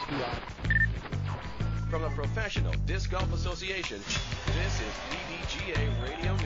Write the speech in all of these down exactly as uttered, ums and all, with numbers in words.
From the Professional Disc Golf Association, this is P D G A Radio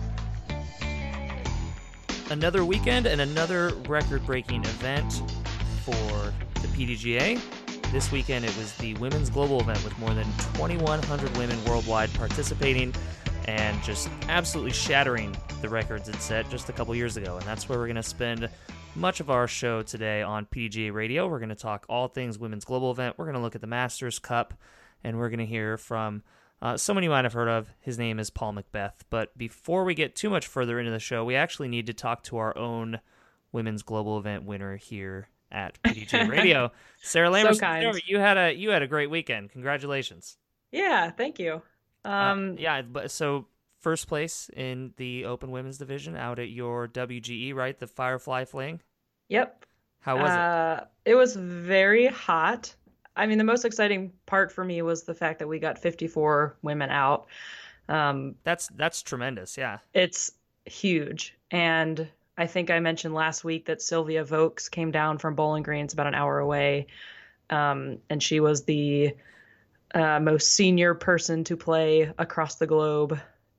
News. Another weekend and another record-breaking event for the P D G A. This weekend it was the Women's Global event with more than twenty-one hundred women worldwide participating and just absolutely shattering the records it set just a couple years ago. And that's where we're going to spend much of our show today on P D G A Radio. We're going to talk all things Women's Global event. We're going to look at the Masters Cup, and we're going to hear from uh, someone you might have heard of. His name is Paul McBeth. But before we get too much further into the show, we actually need to talk to our own Women's Global event winner here at P D G A Radio. Sarah Lamerson, so kind. you had a you had a great weekend. Congratulations. Yeah, thank you. Um, uh, yeah, but so first place in the Open Women's Division out at your W G E, right? The Firefly Fling. Yep. How was uh, it? It was very hot. I mean, the most exciting part for me was the fact that we got fifty-four women out. Um, that's that's tremendous. Yeah, it's huge. And I think I mentioned last week that Sylvia Vokes came down from Bowling Green. It's about an hour away. Um, and she was the uh, most senior person to play across the globe.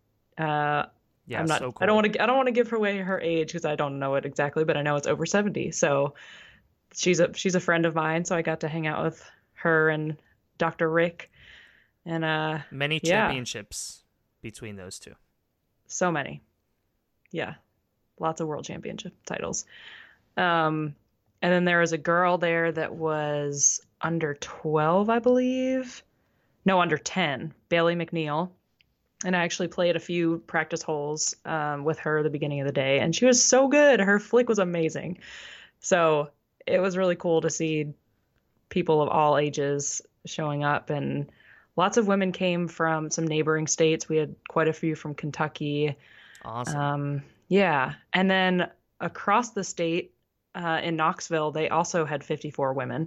Uh, yeah, I'm not, so cool. I don't want to. I don't want to give her away her age because I don't know it exactly, but I know it's over seventy. So she's a she's a friend of mine. So I got to hang out with her and Doctor Rick, and uh, many yeah. championships between those two. So many, yeah, lots of world championship titles. Um, and then there was a girl there that was under twelve, I believe. No, under ten, Bailey McNeil. And I actually played a few practice holes um, with her at the beginning of the day, and she was so good. Her flick was amazing. So it was really cool to see people of all ages showing up, and lots of women came from some neighboring states. We had quite a few from Kentucky. Awesome. Um, yeah. And then across the state uh, in Knoxville, they also had fifty-four women.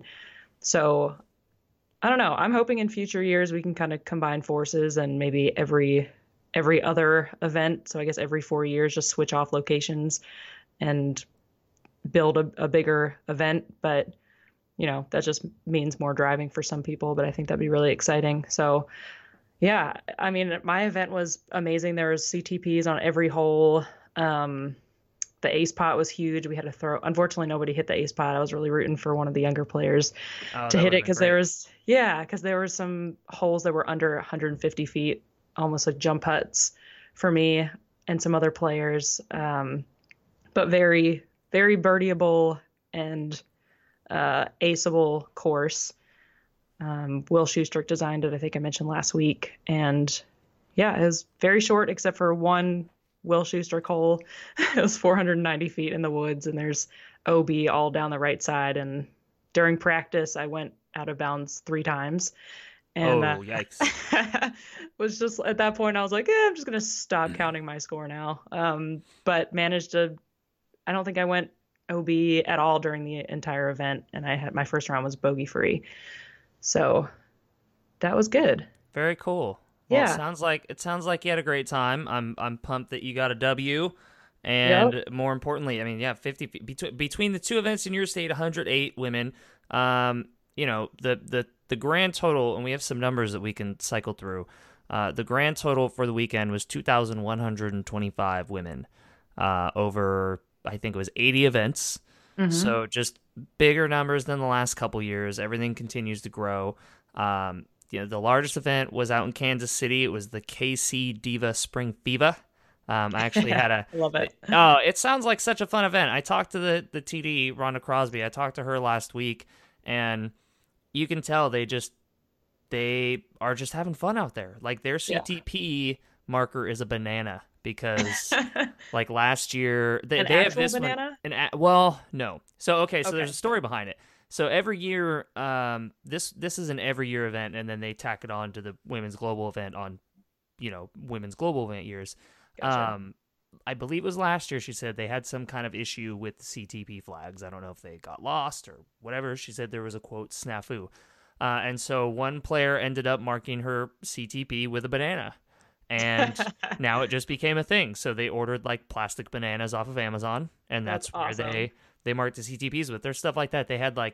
So I don't know. I'm hoping in future years we can kind of combine forces and maybe every every other event. So I guess every four years, just switch off locations and build a, a bigger event. But, you know, that just means more driving for some people. But I think that'd be really exciting. So, yeah, I mean, my event was amazing. There was C T Ps on every hole. Um, The ace pot was huge. We had to throw. Unfortunately, nobody hit the ace pot. I was really rooting for one of the younger players oh, to hit it because there was, yeah, because there were some holes that were under one hundred fifty feet, almost like jump putts for me and some other players. Um, but very, very birdieable and uh, aceable course. Um, Will Schustrick designed it. I think I mentioned last week, and yeah, it was very short except for one Will Schustrick hole. It was four hundred ninety feet in the woods, and there's O B all down the right side. And during practice, I went out of bounds three times. And, oh, uh, yikes. was just at that point, I was like, eh, I'm just going to stop counting my score now. Um, but managed to, I don't think I went O B at all during the entire event. And I had, my first round was bogey free. So that was good. Very cool. Well, Yeah. it sounds like it sounds like you had a great time. I'm I'm pumped that you got a W, and Yep. more importantly, I mean, yeah, fifty between between the two events in your state, one hundred eight women. Um, you know, the the the grand total, and we have some numbers that we can cycle through. Uh, the grand total for the weekend was two thousand one hundred twenty-five women, uh, over I think it was eighty events. Mm-hmm. So just bigger numbers than the last couple years. Everything continues to grow. Um, You know, the largest event was out in Kansas City. It was the K C Diva Spring Fever. Um, I actually had a Love it. Oh, it sounds like such a fun event. I talked to the the T D, Rhonda Crosby. I talked to her last week, and you can tell they just they are just having fun out there. Like their C T P yeah. marker is a banana because like last year they, An they have actual this banana? one. An, well, no. So okay, so Okay. there's a story behind it. So every year, um, this this is an every year event, and then they tack it on to the Women's Global event on, you know, Women's Global event years. Gotcha. Um, I believe it was last year. She said they had some kind of issue with the C T P flags. I don't know if they got lost or whatever. She said there was a quote snafu, uh, and so one player ended up marking her C T P with a banana, and now it just became a thing. So they ordered like plastic bananas off of Amazon, and that's, That's awesome. where they. They marked the C T Ps with. There's stuff like that. They had like,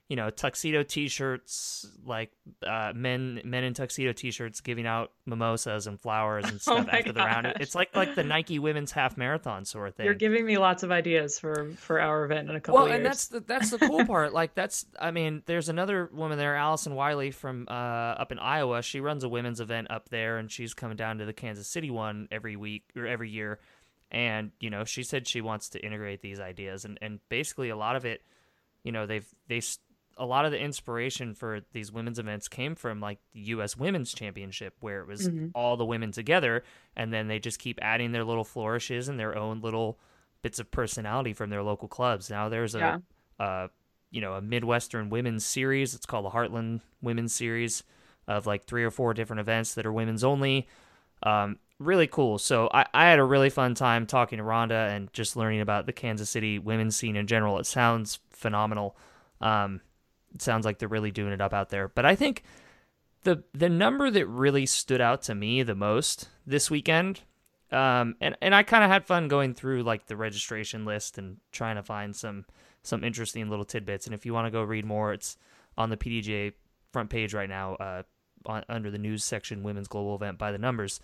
you know, tuxedo T-shirts, like uh, men men in tuxedo T-shirts giving out mimosas and flowers and Oh stuff my after the round. gosh. It's like like the Nike Women's Half Marathon sort of You're thing. giving me lots of ideas for for our event in a couple Well, of and years. that's the that's the cool part. Like that's, I mean, there's another woman there, Allison Wiley from uh, up in Iowa. She runs a women's event up there, and she's coming down to the Kansas City one every week or every year. And you know, she said she wants to integrate these ideas, and and basically a lot of it, you know, they've they a lot of the inspiration for these women's events came from like the U S Women's Championship, where it was Mhm. all the women together, and then they just keep adding their little flourishes and their own little bits of personality from their local clubs. Now there's a, Yeah. uh, you know, a Midwestern Women's Series. It's called the Heartland Women's Series, of like three or four different events that are women's only. Um, really cool. So I, I had a really fun time talking to Rhonda and just learning about the Kansas City women's scene in general. It sounds phenomenal. Um, it sounds like they're really doing it up out there. But I think the the number that really stood out to me the most this weekend, um, and, and I kind of had fun going through like the registration list and trying to find some some interesting little tidbits. And if you want to go read more, it's on the P D G A front page right now, uh, on, under the news section, Women's Global Event by the numbers.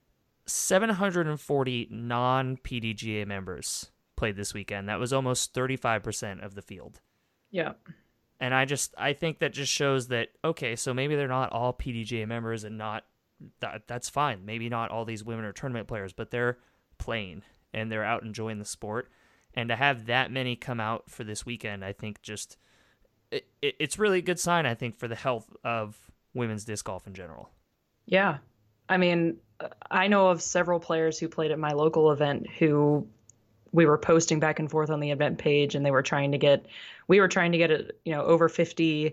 seven hundred forty non-P D G A members played this weekend. That was almost thirty-five percent of the field. Yeah. And I just, I think that just shows that, okay, so maybe they're not all P D G A members, and not, that that's fine. Maybe not all these women are tournament players, but they're playing and they're out enjoying the sport. And to have that many come out for this weekend, I think just, it, it, it's really a good sign, I think, for the health of women's disc golf in general. Yeah. I mean, I know of several players who played at my local event who we were posting back and forth on the event page, and they were trying to get, we were trying to get it, you know, over fifty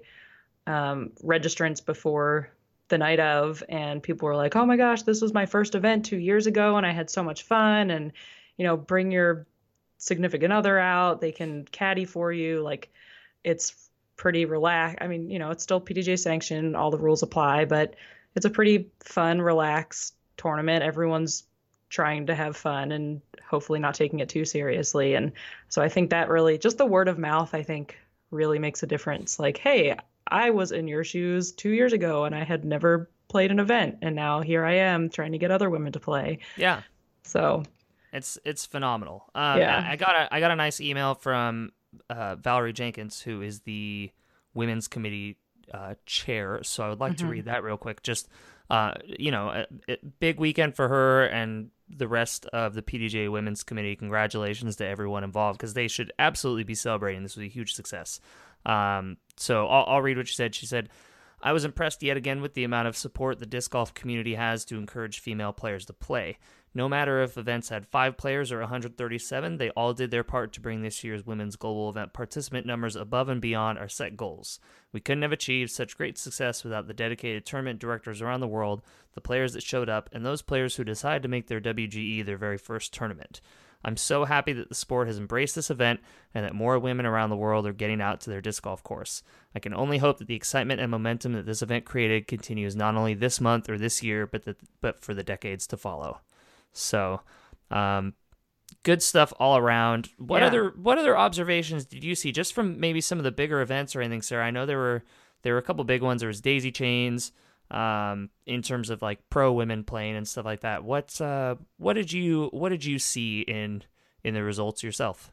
um, registrants before the night of, and people were like, oh my gosh, this was my first event two years ago, and I had so much fun, and, you know, bring your significant other out, they can caddy for you, like, it's pretty relaxed. I mean, you know, it's still P D G A sanctioned, all the rules apply, but it's a pretty fun, relaxed tournament. Everyone's trying to have fun and hopefully not taking it too seriously. And so I think that really, just the word of mouth, I think really makes a difference. Like, hey, I was in your shoes two years ago and I had never played an event, and now here I am trying to get other women to play. Yeah. So It's it's phenomenal. Um, Yeah. I I got a I got a nice email from uh, Valerie Jenkins, who is the women's committee uh, chair. So I would like to Mhm. read that real quick. Just uh, you know, a, a big weekend for her and the rest of the P D G A Women's Committee. Congratulations to everyone involved, because they should absolutely be celebrating. This was a huge success. Um, so I'll, I'll read what she said. She said, I was impressed yet again with the amount of support the disc golf community has to encourage female players to play. No matter if events had five players or one hundred thirty-seven, they all did their part to bring this year's women's global event participant numbers above and beyond our set goals. We couldn't have achieved such great success without the dedicated tournament directors around the world, the players that showed up, and those players who decided to make their W G E their very first tournament. I'm so happy that the sport has embraced this event and that more women around the world are getting out to their disc golf course. I can only hope that the excitement and momentum that this event created continues not only this month or this year, but that, but for the decades to follow. So, um, good stuff all around. What Yeah. other what other observations did you see just from maybe some of the bigger events or anything, Sarah? I know there were there were a couple big ones. There was Daisy Chains, um, in terms of like pro women playing and stuff like that. What uh, what did you what did you see in in the results yourself?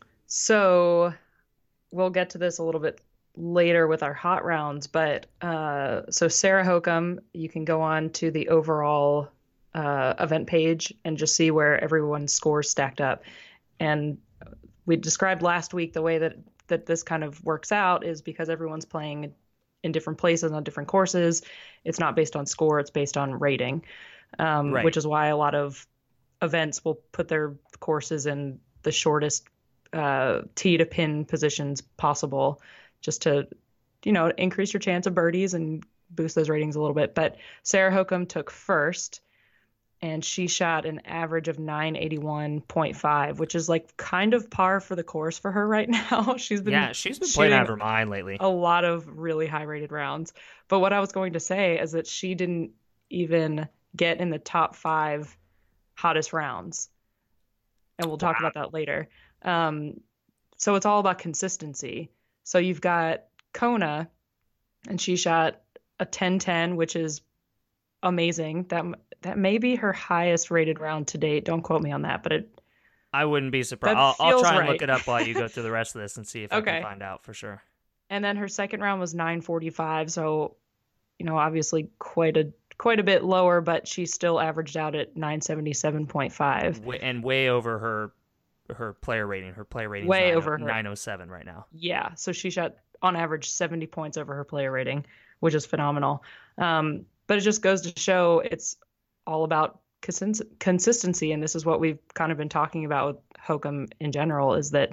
So we'll get to this a little bit later with our hot rounds, but uh, so Sarah Hokum, you can go on to the overall uh, event page and just see where everyone's scores stacked up. And we described last week the way that that this kind of works out is because everyone's playing in different places on different courses. It's not based on score, it's based on rating, um, Right. which is why a lot of events will put their courses in the shortest uh, tee to pin positions possible, just to, you know, increase your chance of birdies and boost those ratings a little bit. But Sarah Hokum took first, and she shot an average of nine eighty-one point five, which is like kind of par for the course for her right now. She's been Yeah, she's been playing out of shooting her mind lately. a lot of really high rated rounds. But what I was going to say is that she didn't even get in the top five hottest rounds. And we'll talk Wow. about that later. Um, so it's all about consistency. So you've got Kona, and she shot a ten ten, which is amazing. That that may be her highest rated round to date. Don't quote me on that, but it. I wouldn't be surprised. That I'll, I'll feels try and right. look it up while you go through the rest of this and see if I Okay. can find out for sure. And then her second round was nine forty-five, so you know, obviously quite a quite a bit lower, but she still averaged out at nine seventy-seven point five. Way, and way over her her player rating. Her player rating Way is over her. nine oh seven right now. Yeah, so she shot on average seventy points over her player rating, which is phenomenal. Um, but it just goes to show it's all about consist- consistency, and this is what we've kind of been talking about with Hokum in general, is that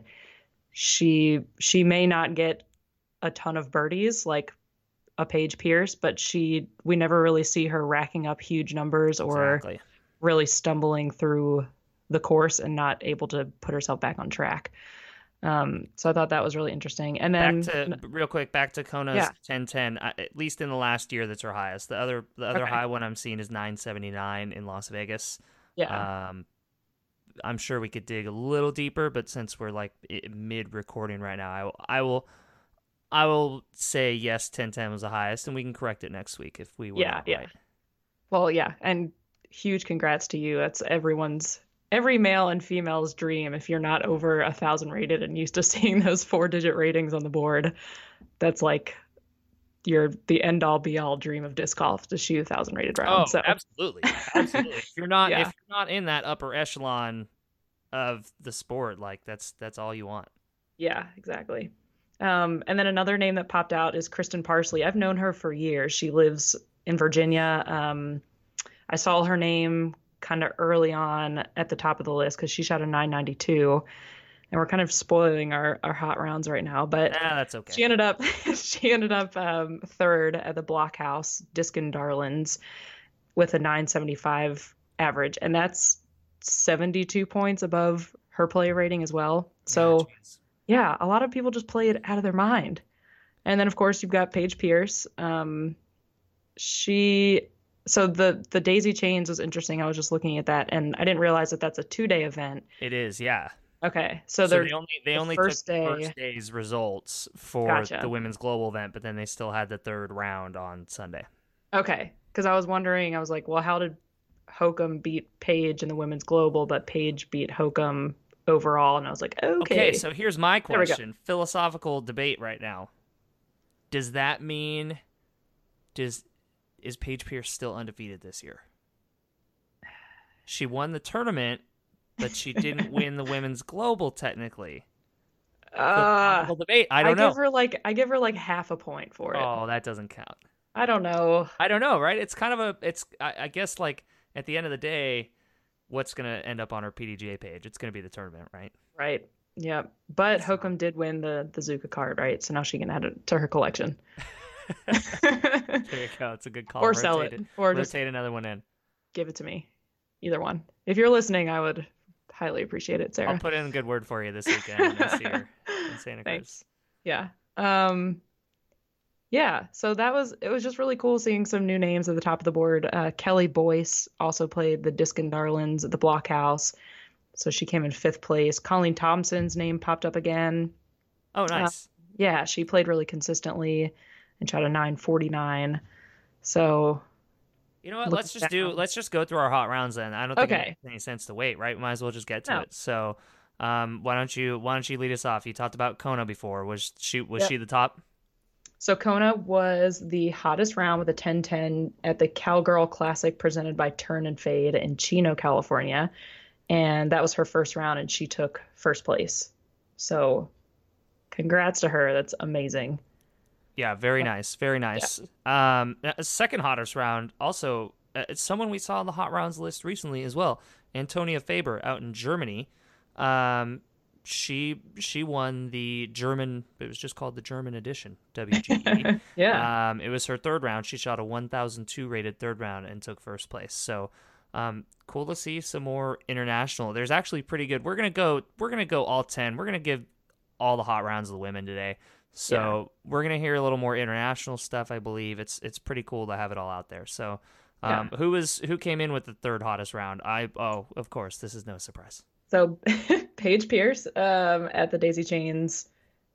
she she may not get a ton of birdies like a Paige Pierce, but she we never really see her racking up huge numbers or Exactly. really stumbling through the course and not able to put herself back on track. Um, so I thought that was really interesting. And then Back to real quick, back to Kona's Yeah. ten ten. uh, At least in the last year, that's her highest. The other the other Okay. high one I'm seeing is nine seventy-nine in Las Vegas. yeah, Um, I'm sure we could dig a little deeper, but since we're like mid recording right now, I will, I will, I will say yes. ten ten was the highest, and we can correct it next week if we were Yeah, not yeah. right. well, yeah, and huge congrats to you. That's everyone's, every male and female's dream. If you're not over a thousand rated and used to seeing those four digit ratings on the board, that's like your the end all be all dream of disc golf to shoot a thousand rated round. Oh, so absolutely, absolutely. If you're not, Yeah. if you're not in that upper echelon of the sport, like that's that's all you want. yeah, exactly. Um, and then another name that popped out is Kristen Parsley. I've known her for years. She lives in Virginia. Um, I saw her name kind of early on at the top of the list because she shot a nine ninety-two, and we're kind of spoiling our, our hot rounds right now. But Ah, that's okay. she ended up she ended up um, third at the Blockhouse Diskin Darlings with a nine seventy-five average, and that's seventy-two points above her play rating as well. So. Yeah, jeez. Yeah, a lot of people just play it out of their mind. And then of course you've got Paige Pierce. Um, she so the the Daisy Chains was interesting. I was just looking at that, and I didn't realize that that's a two day event. It is, yeah. Okay, so, So they're they only they the only first took the day- first day's results for Gotcha. the women's global event, but then they still had the third round on Sunday. okay because I was wondering. I was like, well, how did Hokum beat Paige in the women's global, but Paige beat Hokum overall? And I was like, okay. Okay, so here's my There we go. question. Philosophical debate right now. Does that mean does is Paige Pierce still undefeated this year? She won the tournament, but she didn't win the women's global technically. uh, Philosophical debate. I don't know. give her like I give her like half a point for it. Oh, that doesn't count. I don't know. I don't know, right? It's kind of a it's I, I guess like at the end of the day, what's going to end up on her P D G A page? It's going to be the tournament, right? Right. Yeah. But Hokum did win the the Zuka card, right? So now she can add it to her collection. There you go. It's a good call. Or sell Rotate it. Or just rotate another one in. give it to me. Either one. If you're listening, I would highly appreciate it, Sarah. I'll put in a good word for you this weekend this year in Santa Cruz. Thanks. Yeah. Um yeah, so that was it was just really cool seeing some new names at the top of the board. Uh, Kelly Boyce also played the Diskin Darlings at the Blockhouse. So she came in fifth place. Colleen Thompson's name popped up again. Oh, nice. Yeah, she played really consistently and shot a nine forty-nine. So You know what? Look Let's just down. do. Let's just go through our hut rounds then. I don't think it Okay. makes any sense to wait, right? We might as well just get to No. it. So, um, why don't you why don't you lead us off? You talked about Kona before. Was she was Yep. she the top? So Kona was the hottest round with a ten ten at the Cowgirl Classic presented by Turn and Fade in Chino, California. And that was her first round, and she took first place. So congrats to her. That's amazing. Yeah, very nice, very nice. Um, uh, second hottest round, also uh, it's someone we saw on the hot rounds list recently as well. Antonia Faber out in Germany. Um, she she won the German. It was just called the German edition W G E. Yeah. Um, it was her third round. She shot a one thousand two rated third round and took first place. So, um, cool to see some more international. There's actually pretty good. We're gonna go. We're gonna go all ten. We're gonna give all the hot rounds of the women today. So we're gonna hear a little more international stuff. I believe it's it's pretty cool to have it all out there. So, um, who was who came in with the third hottest round? I oh, of course, this is no surprise. So Paige Pierce um, at the Daisy Chains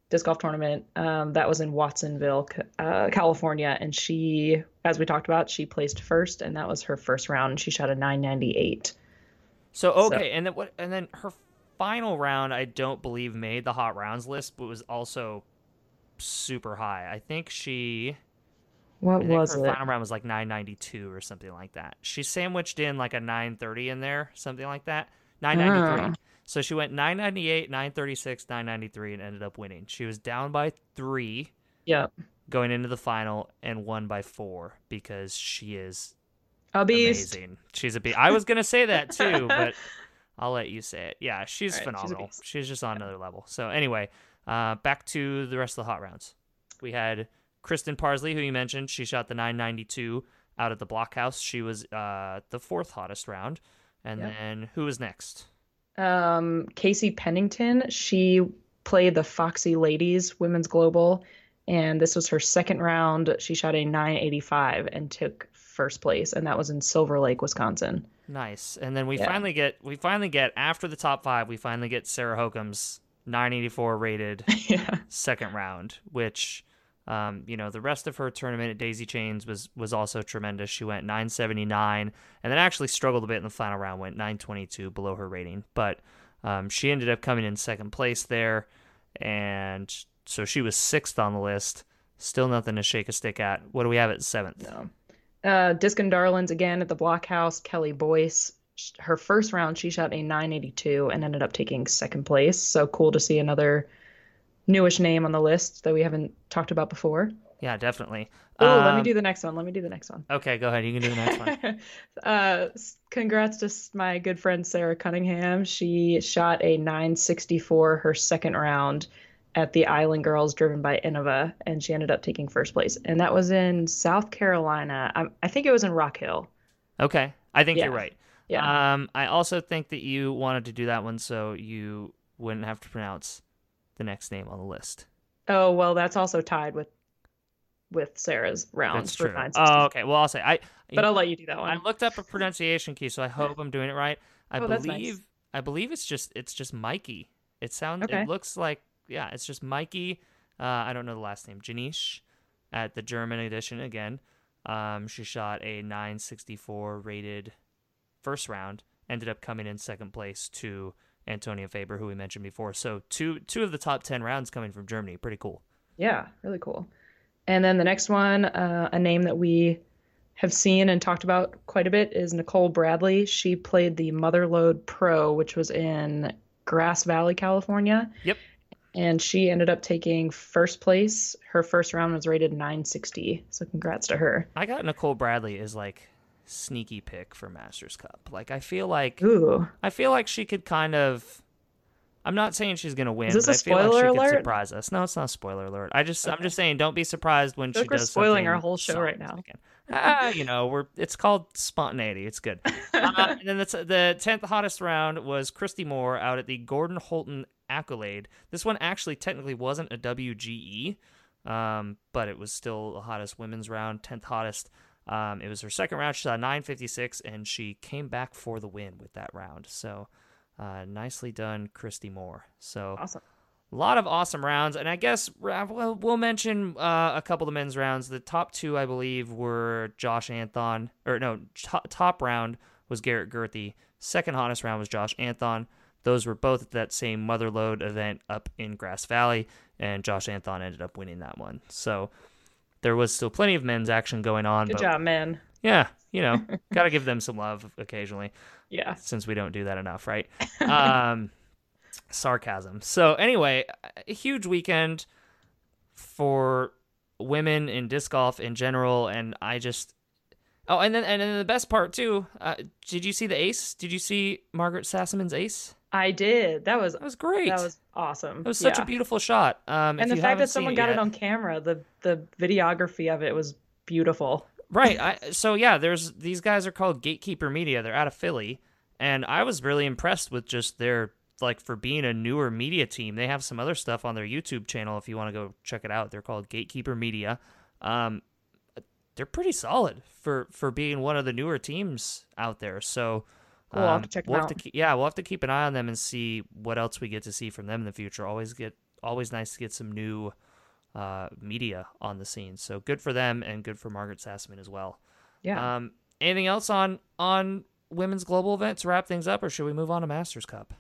disc golf tournament. Um, that was in Watsonville, uh, California, and she, as we talked about, she placed first, and that was her first round. And she shot a nine ninety-eight. So So okay, and then what? And then her final round, I don't believe made the hot rounds list, but was also super high. I think she. what I think was her it? final round was like nine ninety-two or something like that. She sandwiched in like a nine thirty in there, something like that. nine ninety-three. Ah, So she went nine ninety-eight, nine thirty-six, nine ninety-three, and ended up winning. She was down by three yeah, going into the final and won by four because she is a beast. amazing. She's a beast. I was gonna say that too, but I'll let you say it. Yeah, she's All right, she's a phenomenal. beast. She's, just on another level. So anyway, uh, back to the rest of the hot rounds. We had Kristen Parsley, who you mentioned. She shot the nine ninety-two out at the Blockhouse. She was uh, the fourth hottest round. And Yep. then who was next? Um, Casey Pennington, she played the Foxy Ladies Women's Global, and this was her second round. She shot a nine eighty-five and took first place, and that was in Silver Lake, Wisconsin. Nice. And then we Yeah. finally get we finally get after the top five, we finally get Sarah Hokum's nine eighty-four rated Yeah. second round, which um, you know, the rest of her tournament at Daisy Chains was was also tremendous. She went nine seventy-nine and then actually struggled a bit in the final round, went nine twenty-two below her rating. But um, she ended up coming in second place there, and so she was sixth on the list. Still nothing to shake a stick at. What do we have at seventh? No. Uh, Disc and Darlings again at the Blockhouse. Kelly Boyce, sh- her first round, she shot a nine eighty-two and ended up taking second place. So cool to see another newish name on the list that we haven't talked about before. Yeah, definitely. Oh, let me Um, do the next one. Let me do the next one. Okay, go ahead. You can do the next one. uh, s- congrats to s- my good friend Sarah Cunningham. She shot a nine sixty-four her second round at the Island Girls driven by Innova, and she ended up taking first place. And that was in South Carolina. I, I think it was in Rock Hill. Okay, I think Yeah. you're right. Yeah. Um, I also think that you wanted to do that one so you wouldn't have to pronounce the next name on the list. Oh, well, that's also tied with with Sarah's rounds That's for true. nine sixty. Oh, okay. Well, I'll say I. But I'll let you do that I one. looked up a pronunciation key, so I hope I'm doing it right. I Oh, that's believe nice. I believe it's just it's just Mikey. It sounds Okay. it looks like yeah, it's just Mikey. Uh, I don't know the last name. Janice at the German edition again. Um, she shot a nine sixty-four rated first round. Ended up coming in second place to Antonia Faber, who we mentioned before. So two two of the top ten rounds coming from Germany. Pretty cool. Yeah, really cool. And then the next one, uh, a name that we have seen and talked about quite a bit is Nicole Bradley. She played the Motherlode Pro, which was in Grass Valley, California. Yep. And she ended up taking first place. Her first round was rated nine sixty. So congrats to her. I got Nicole Bradley as like sneaky pick for Masters Cup. Like I feel like Ooh. I feel like she could kind of. I'm not saying she's gonna win, Is this but a I feel like spoiler she alert? could surprise us. No, it's not a spoiler alert. I just I'm Okay. just saying, don't be surprised when I feel she like we're does spoiling something our whole show right solid now. again. Ah, you know, we're it's called spontaneity. It's good. Uh, and then the t- the tenth hottest round was Christy Moore out at the Gordon Holton Accolade. This one actually technically wasn't a W G E, um, but it was still the hottest women's round, tenth hottest. Um, it was her second round. She shot nine fifty-six, and she came back for the win with that round. So, uh, nicely done, Christy Moore. So, Awesome. a lot of awesome rounds, and I guess uh, we'll, we'll mention uh, a couple of the men's rounds. The top two, I believe, were Josh Anthon, or no, top, top round was Garrett Gerthy. Second hottest round was Josh Anthon. Those were both at that same Motherlode event up in Grass Valley, and Josh Anthon ended up winning that one. So there was still plenty of men's action going on. Good but job, man. yeah, you know, got to give them some love occasionally, Yeah. since we don't do that enough, right? Um, sarcasm. So anyway, a huge weekend for women in disc golf in general, and I just oh, and then and then the best part too. Uh, did you see the ace? Did you see Margaret Sassaman's ace? I did. That was That was great. that was awesome. It was such Yeah. a beautiful shot. Um, if And the you fact haven't that seen someone it got yet- it on camera, the the videography of it was beautiful. Right. I, so yeah, there's these guys are called Gatekeeper Media. They're out of Philly, and I was really impressed with just their like for being a newer media team. They have some other stuff on their YouTube channel if you want to go check it out. They're called Gatekeeper Media. Um, they're pretty solid for for being one of the newer teams out there. So Cool, I'll have um, to check them we'll out. have to keep, yeah, we'll have to keep an eye on them and see what else we get to see from them in the future. Always get always nice to get some new uh, media on the scene. So good for them and good for Margaret Sassaman as well. Yeah. Um, anything else on on women's global event to wrap things up, or should we move on to Masters Cup?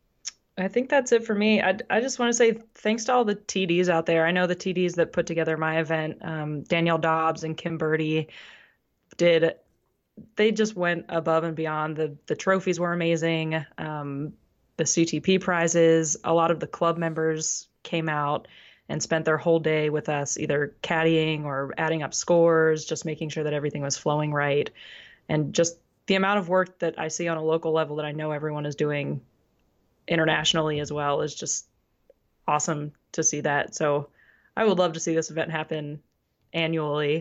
I think that's it for me. I, I just want to say thanks to all the T Ds out there. I know the T Ds that put together my event, um, Danielle Dobbs and Kim Birdie, did they just went above and beyond. The the trophies were amazing. Um, the C T P prizes, a lot of the club members came out and spent their whole day with us, either caddying or adding up scores, just making sure that everything was flowing right. And just the amount of work that I see on a local level that I know everyone is doing internationally as well is just awesome to see that. So I would love to see this event happen annually.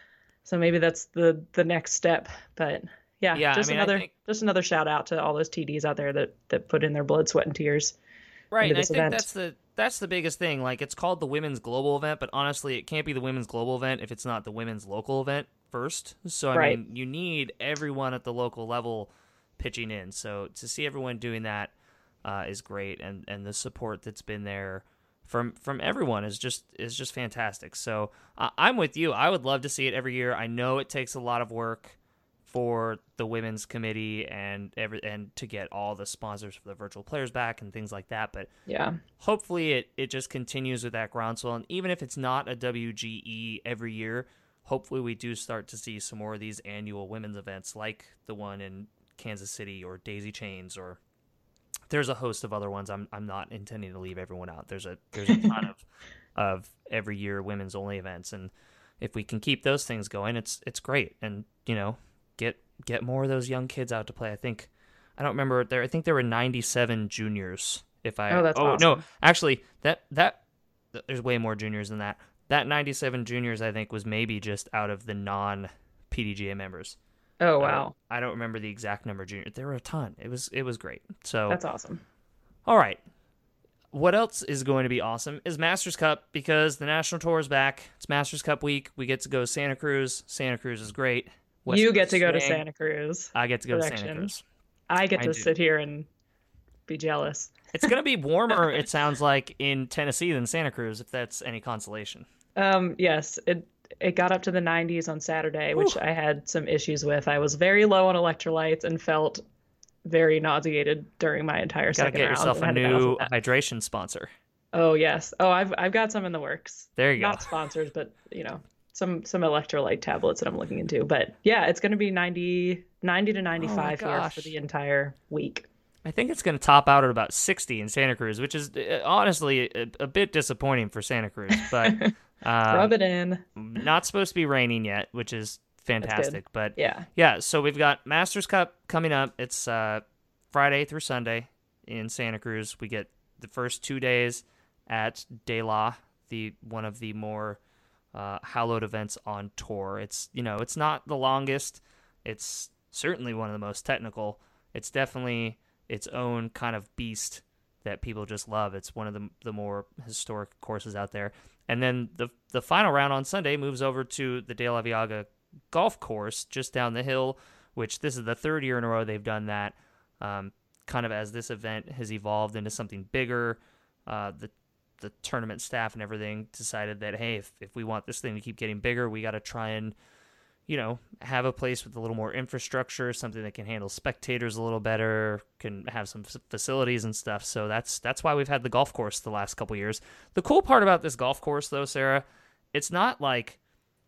So maybe that's the the next step. But yeah, Yeah, just I mean, I another think- just another shout out to all those T Ds out there that that put in their blood, sweat, and tears. Right, into and I this think event. that's the that's the biggest thing. Like, it's called the women's global event, but honestly, it can't be the women's global event if it's not the women's local event first. So I Right. mean, you need everyone at the local level pitching in. So to see everyone doing that uh, is great, and and the support that's been there from from everyone is just is just fantastic. So uh, I'm with you. I would love to see it every year. I know it takes a lot of work for the women's committee and every and to get all the sponsors for the virtual players back and things like that, but Yeah. hopefully it, it just continues with that groundswell. And even if it's not a W G E every year, hopefully we do start to see some more of these annual women's events like the one in Kansas City or Daisy Chains, or there's a host of other ones. I'm I'm not intending to leave everyone out. There's a there's a ton of of every year women's only events, and if we can keep those things going, it's it's great. And you know, get get more of those young kids out to play. I think I don't remember there. I think there were ninety-seven juniors. If I Oh, that's no, awesome. actually that that there's way more juniors than that. That ninety-seven juniors, I think, was maybe just out of the non P D G A members. Oh Uh, wow. I don't remember the exact number of juniors. There were a ton. It was it was great. So That's awesome. all right. What else is going to be awesome is Masters Cup, because the national tour is back. It's Masters Cup week. We get to go to Santa Cruz. Santa Cruz is great. West You Coast get to go to swing. Santa Cruz. I get to go to Santa Correction. Cruz. I get I to do. sit here and be jealous. It's going to be warmer, it sounds like, in Tennessee than Santa Cruz, if that's any consolation. Um, yes, it it got up to the nineties on Saturday, which Whew. I had some issues with. I was very low on electrolytes and felt very nauseated during my entire Got to second get round. yourself and a had to balance new with that. hydration sponsor. Oh yes. Oh, I've I've got some in the works. There you go. Not sponsors, but you know, some some electrolyte tablets that I'm looking into. But yeah, it's going to be ninety, ninety to ninety-five here gosh. for the entire week. I think it's going to top out at about sixty in Santa Cruz, which is uh, honestly a, a bit disappointing for Santa Cruz. But um, Rub it in. not supposed to be raining yet, which is fantastic. But Yeah. yeah, so we've got Masters Cup coming up. It's uh, Friday through Sunday in Santa Cruz. We get the first two days at De La, the one of the more uh, hallowed events on tour. It's you know it's not the longest. It's certainly one of the most technical. It's definitely its own kind of beast that people just love. It's one of the the more historic courses out there. And then the the final round on Sunday moves over to the De La Viaga golf course just down the hill, which this is the third year in a row they've done that. Um, kind of as this event has evolved into something bigger, uh, the the tournament staff and everything decided that, hey, if, if we want this thing to keep getting bigger, we got to try and, you know, have a place with a little more infrastructure, something that can handle spectators a little better, can have some f- facilities and stuff. So that's that's why we've had the golf course the last couple years. The cool part about this golf course, though, Sarah, it's not like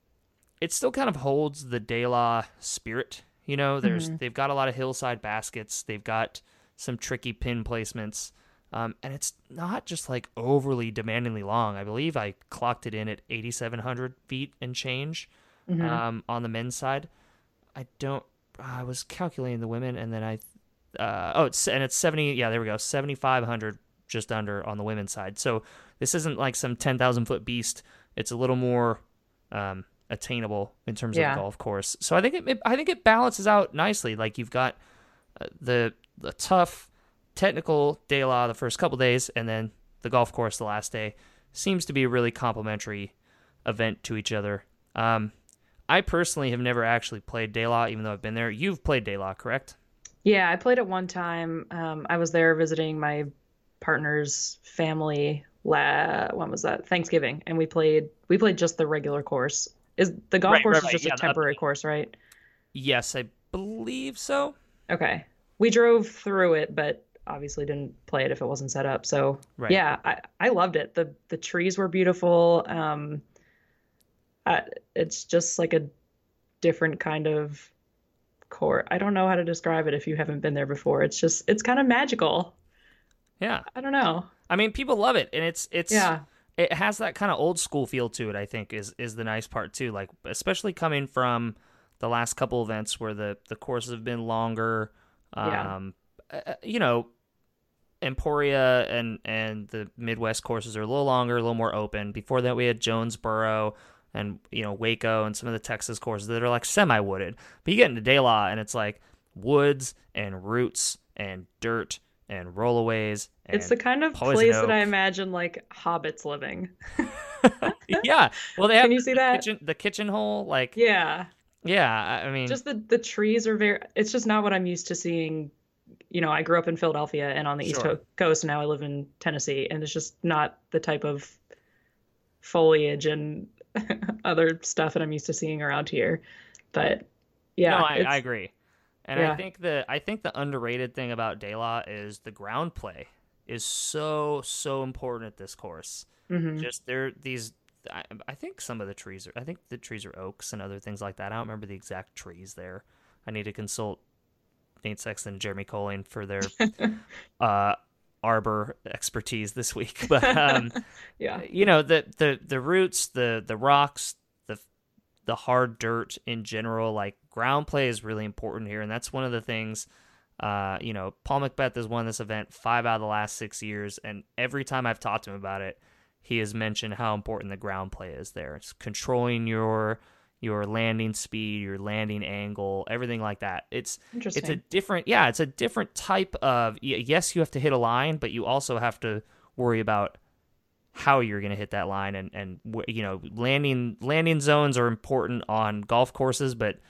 it still kind of holds the De La spirit. You know, there's they've got a lot of hillside baskets. They've got some tricky pin placements. Um, and it's not just like overly demandingly long. I believe I clocked it in at eighty-seven hundred feet and change um, on the men's side. I don't, I was calculating the women and then I, uh, oh, it's, and it's seventy, yeah, there we go, seventy-five hundred just under on the women's side. So this isn't like some ten thousand foot beast. It's a little more um, attainable in terms Yeah. of the golf course. So I think it, it, I think it balances out nicely. Like you've got uh, the the tough, technical De La the first couple days, and then the golf course the last day. Seems to be a really complementary event to each other. Um, I personally have never actually played De La, even though I've been there. You've played De La, correct? Yeah, I played it one time. Um, I was there visiting my partner's family la when was that? Thanksgiving, and we played we played just the regular course. Is the golf Right, course right, is right. just a Yeah, the temporary update. course, right? Yes, I believe so. Okay. We drove through it, but obviously didn't play it if it wasn't set up. So Right. yeah, I, I loved it. The the trees were beautiful. Um, I, it's just like a different kind of court. I don't know how to describe it if you haven't been there before. It's just it's kind of magical. Yeah. I don't know. I mean, people love it, and it's it's Yeah. it has that kind of old school feel to it. I think is is the nice part too. Like especially coming from the last couple events where the the courses have been longer. Yeah. Um, uh, you know, Emporia and and the Midwest courses are a little longer, a little more open. Before that, we had Jonesboro and you know Waco and some of the Texas courses that are like semi wooded. But you get into De La and it's like woods and roots and dirt and rollaways and It's the kind of poison place that oak. I imagine like hobbits living. Yeah, well they have Can you the, see the that? kitchen the kitchen hole. Like Yeah. yeah, I I mean Just the the trees are very it's just not what I'm used to seeing. You know, I grew up in Philadelphia and on the East sure. Co- Coast, and now I live in Tennessee, and it's just not the type of foliage and other stuff that I'm used to seeing around here. But No, yeah, I, I it's agree. And I yeah. think the I think the underrated thing about De La is the ground play is so so important at this course. Hmm. Just there these I, I think some of the trees are I think the trees are oaks and other things like that. I don't remember the exact trees there. I need to consult Nate Sexton and Jeremy Colling for their uh arbor expertise this week. But um Yeah. you know the the the roots, the the rocks, the the hard dirt in general, like ground play is really important here, and that's one of the things. Uh, you know, Paul Macbeth has won this event five out of the last six years, and every time I've talked to him about it, he has mentioned how important the ground play is there. It's controlling your your landing speed, your landing angle, everything like that. It's it's a Interesting. different, yeah, it's a different type of. Yes, you have to hit a line, but you also have to worry about how you're going to hit that line and and you know landing landing zones are important on golf courses, but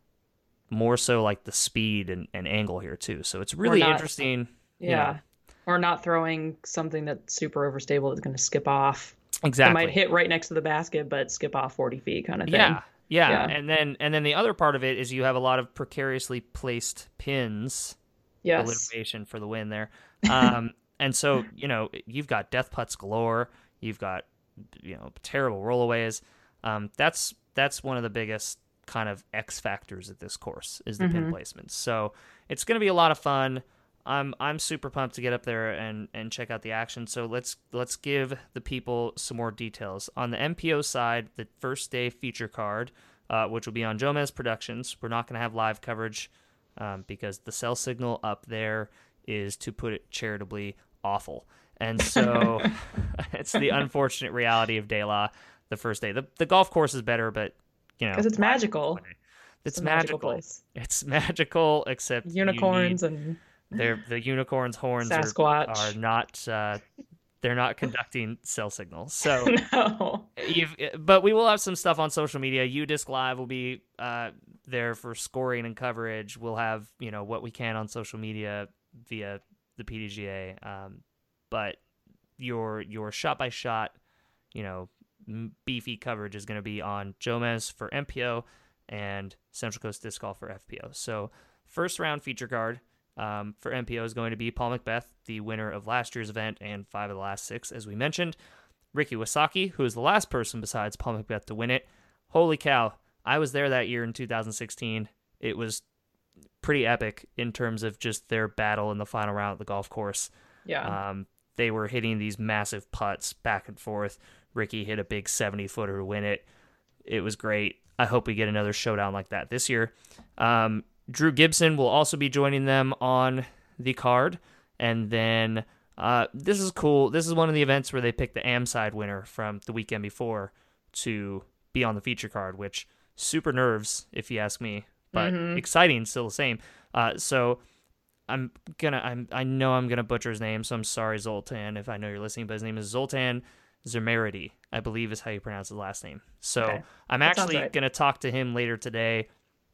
more so like the speed and, and angle here too. So it's Or really not. interesting. You know Yeah. Or not throwing something that's super overstable that's going to skip off. It might exactly. hit right next to the basket, but skip off forty feet kind of Yeah, thing. yeah, Yeah. and then and then the other part of it is you have a lot of precariously placed pins. Yes. Alliteration for the win there. Um, and so you know you've got death putts galore. You've got you know terrible rollaways. Um, that's that's one of the biggest kind of X factors at this course is the pin Hmm. placements. So it's going to be a lot of fun. I'm I'm super pumped to get up there and, and check out the action. So let's let's give the people some more details on the M P O side. The first day feature card, uh, which will be on Jomez Productions. We're not going to have live coverage um, because the cell signal up there is, to put it charitably, awful. And so it's the unfortunate reality of De La. The first day, the the golf course is better, but you know Because it's magical. it's It's a magical magical. place. It's magical, except you Unicorns need and they're the unicorn's horns are Sasquatch. are not uh, they're not conducting cell signals. So No. you've but we will have some stuff on social media. UDisc Live will be uh, there for scoring and coverage. We'll have you know what we can on social media via the P D G A. Um, but your your shot by shot, you know, m- beefy coverage is going to be on Jomez for M P O and Central Coast Disc Golf for F P O. So first round feature card. Um, for M P O is going to be Paul Macbeth, the winner of last year's event and five of the last six, as we mentioned. Ricky Wasaki, who is the last person besides Paul Macbeth to win it. Holy cow. I was there that year in two thousand sixteen. It was pretty epic in terms of just their battle in the final round of the golf course. Yeah. Um, they were hitting these massive putts back and forth. Ricky hit a big seventy-footer to win it. It was great. I hope we get another showdown like that this year. Um, Drew Gibson will also be joining them on the card. And then uh, this is cool. This is one of the events where they picked the Amside winner from the weekend before to be on the feature card, which super nerves, if you ask me, but Mhm. exciting still the same. Uh, so I'm gonna, I'm, I know I'm gonna butcher his name, so I'm sorry, Zoltan, if I know you're listening, but his name is Zoltan Zermerity, I believe is how you pronounce his last name. So Okay. I'm That sounds actually right. gonna talk to him later today,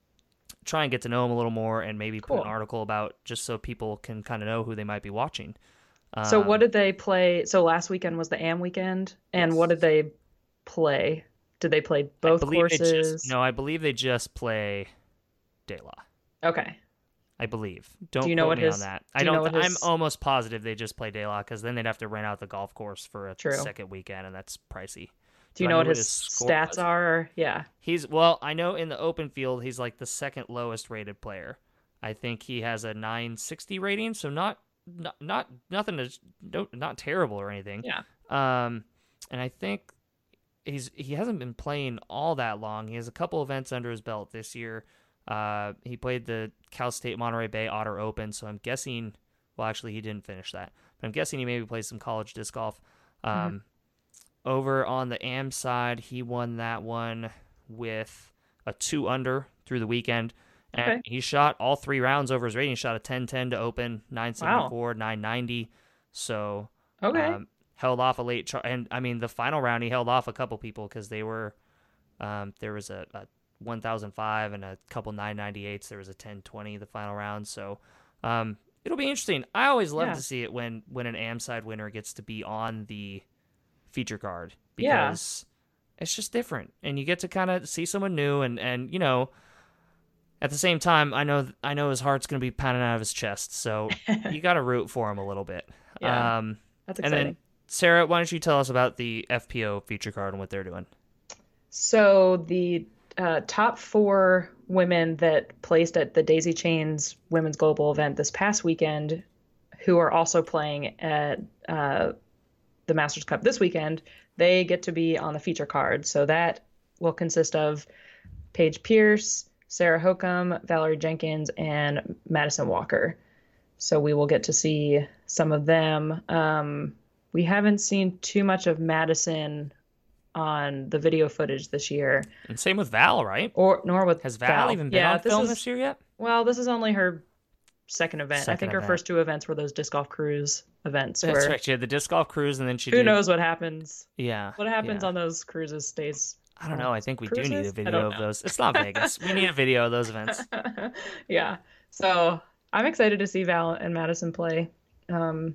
try and get to know him a little more, and maybe put Cool. an article about just so people can kind of know who they might be watching. So what Um, did they play? So last weekend was the A M weekend, and what yes. did they play? Did they play I both believe they just courses? no, I believe they just play De La. Okay. I believe. Do Don't you know quote what me on his that. I do you know don't. what Th- I'm his almost positive they just play De La because then they'd have to rent out the golf course for a true. second weekend, and that's pricey. Do Do you I know know what what his his score stats was? are? Yeah. He's well. I know in the open field he's like the second lowest rated player. I think he has a nine sixty rating, so not not, not nothing to no, not terrible or anything. Yeah. Um, and I think he's he hasn't been playing all that long. He has a couple events under his belt this year. Uh, he played the Cal State Monterey Bay Otter Open, so I'm guessing. Well, actually, he didn't finish that, but I'm guessing he maybe played some college disc golf. Mhm. Um, over on the A M side, he won that one with a two under through the weekend, and Okay. he shot all three rounds over his rating. He shot a ten ten to open, Wow. nine seventy-four, nine ninety. So Okay. um, held off a late char- and I mean the final round he held off a couple people because they were um, there was a, a one thousand five and a couple nine ninety-eights. There was a ten twenty the final round. So um, it'll be interesting. I always love Yeah. to see it when when an A M side winner gets to be on the feature card Yeah. because it's just different and you get to kind of see someone new and and you know at the same time I know I know his heart's going to be pounding out of his chest, so you got to root for him a little bit. Yeah. Um That's and exciting. then Sarah, why don't you tell us about the F P O feature card and what they're doing? So the uh, top four women that placed at the Daisy Chains Women's Global event this past weekend, who are also playing at uh, the Masters Cup this weekend, they get to be on the feature card. So that will consist of Paige Pierce, Sarah Hokum, Valerie Jenkins, and Madison Walker. So we will get to see some of them. Um, we haven't seen too much of Madison on the video footage this year, And same with Val, right? or nor with Has Val, Val. even been Yeah, on this film is this year yet? well, this is only her second event. I Second think her event. first two events were those disc golf cruise events That's where right. She had the disc golf cruise and then she who did knows what happens. Yeah. What happens yeah. on those cruises stays I don't on know. I those think we do need a cruises? I video don't of know. those. It's not Vegas. We need a video of those events. Yeah. So I'm excited to see Val and Madison play. Um,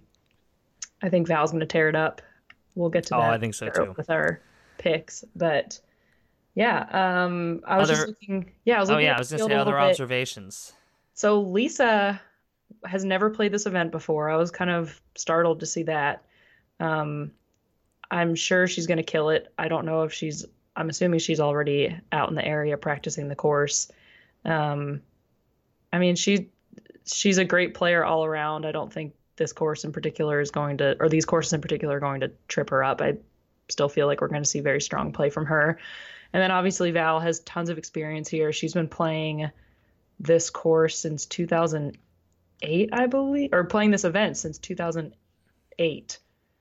I think Val's going to tear it up. We'll get to Oh, that I think so too. with our picks, but yeah, um, I was Other- just looking. Yeah, I was Oh looking yeah, at I was the gonna field say a other little bit. observations. So Lisa has never played this event before. I was kind of startled to see that. Um, I'm sure she's going to kill it. I don't know if she's. I'm assuming she's already out in the area practicing the course. Um, I mean, she she's a great player all around. I don't think this course in particular is going to, or these courses in particular, are going to trip her up. I still feel like we're going to see very strong play from her. And then obviously Val has tons of experience here. She's been playing this course since two thousand eight, I believe, or playing this event since two thousand eight.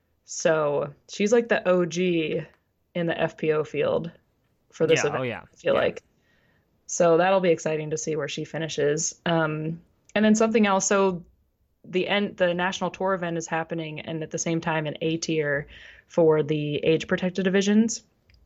So she's like the O G in the F P O field for this Yeah, event, oh yeah. I feel Yeah. like. So that'll be exciting to see where she finishes. Um, and then something else. So the end, the national tour event is happening, and at the same time, an A tier for the age protected divisions.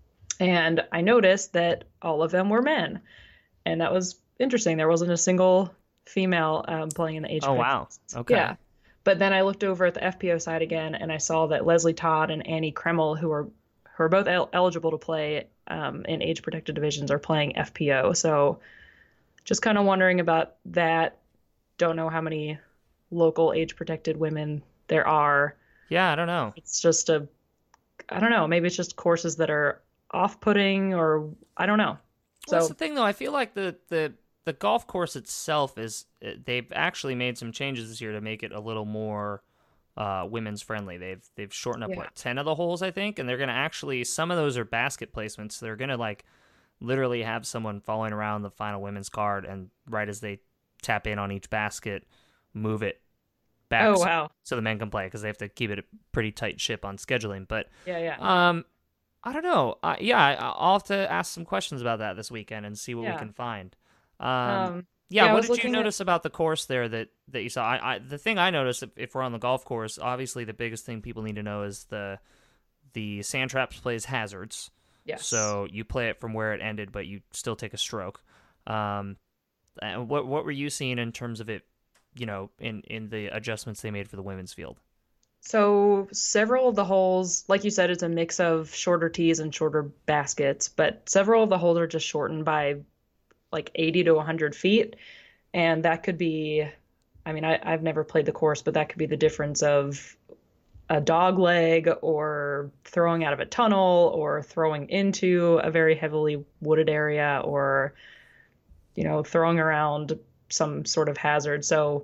And I noticed that all of them were men, and that was interesting. There wasn't a single female um, playing in the age. Oh wow. Okay. Yeah. But then I looked over at the F P O side again, and I saw that Leslie Todd and Annie Kreml, who are who are both el- eligible to play um, in age protected divisions, are playing F P O. So just kind of wondering about that. Don't know how many local age protected women there are. Yeah, I don't know. It's just a, I don't know. Maybe it's just courses that are off putting, or I don't know. Well, So that's the thing, though. I feel like the, the, the golf course itself is they've actually made some changes this year to make it a little more uh, women's friendly. They've they've shortened up Yeah. what ten of the holes, I think, and they're gonna actually some of those are basket placements. So they're gonna like literally have someone following around the final women's card, and right as they tap in on each basket, move it back oh so, wow, so the men can play because they have to keep it a pretty tight ship on scheduling. But yeah, yeah, um, I don't know. Uh, yeah, I, I'll have to ask some questions about that this weekend and see what Yeah. we can find. Um, um, yeah, yeah, I what was did you looking at- notice about the course there that, that you saw? I, I the thing I noticed if, if we're on the golf course, obviously the biggest thing people need to know is the the sand traps plays hazards. yes. So you play it from where it ended, but you still take a stroke. Um, and what what were you seeing in terms of it? You know, in in the adjustments they made for the women's field. So several of the holes, like you said, it's a mix of shorter tees and shorter baskets, but several of the holes are just shortened by like eighty to one hundred feet. And that could be, I mean, I, I've never played the course, but that could be the difference of a dog leg or throwing out of a tunnel or throwing into a very heavily wooded area or, you know, throwing around some sort of hazard. So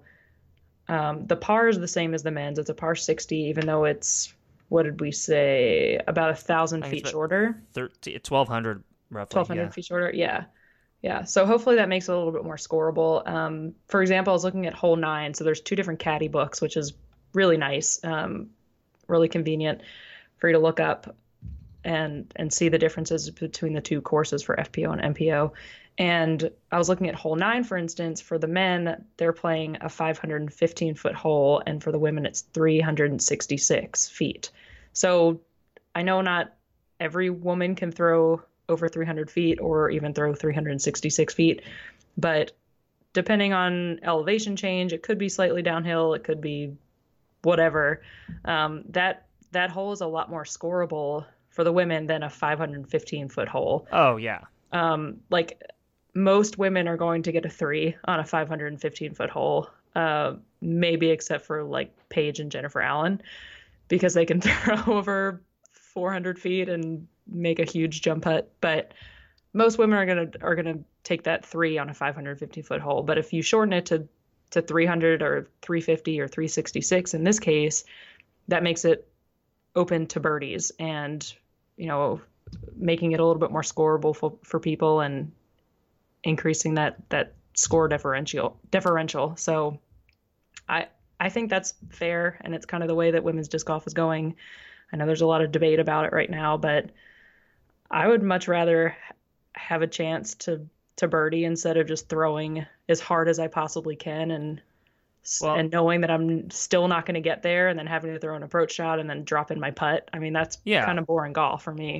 um, the par is the same as the men's. It's a par sixty, even though it's, what did we say, about a thousand I think feet it's about shorter, thirteen, twelve hundred roughly. twelve hundred Yeah. feet shorter. Yeah. Yeah. So hopefully that makes it a little bit more scoreable. Um, for example, I was looking at hole nine. So there's two different caddy books, which is really nice, um, really convenient for you to look up and and see the differences between the two courses for F P O and M P O. And I was looking at hole nine, for instance. For the men, they're playing a five hundred fifteen foot hole, and for the women, it's three hundred sixty-six feet. So I know not every woman can throw over three hundred feet or even throw three hundred sixty-six feet, but depending on elevation change, it could be slightly downhill, it could be whatever. Um, that that hole is a lot more scoreable for the women than a five hundred fifteen foot hole. Oh yeah. Um, like most women are going to get a three on a five hundred fifteen foot hole, uh, maybe except for like Paige and Jennifer Allen, because they can throw over four hundred feet and make a huge jump putt. But most women are gonna are gonna take that three on a five hundred fifty foot hole. But if you shorten it to to three hundred or three fifty or three sixty-six in this case, that makes it open to birdies and, you know, making it a little bit more scoreable for, for people and increasing that that score differential differential. So I I think that's fair, and it's kind of the way that women's disc golf is going. I know there's a lot of debate about it right now, but I would much rather have a chance to to birdie instead of just throwing as hard as I possibly can and Well, and knowing that I'm still not going to get there and then having to throw an approach shot and then drop in my putt. I mean, that's yeah. kind of boring golf for me.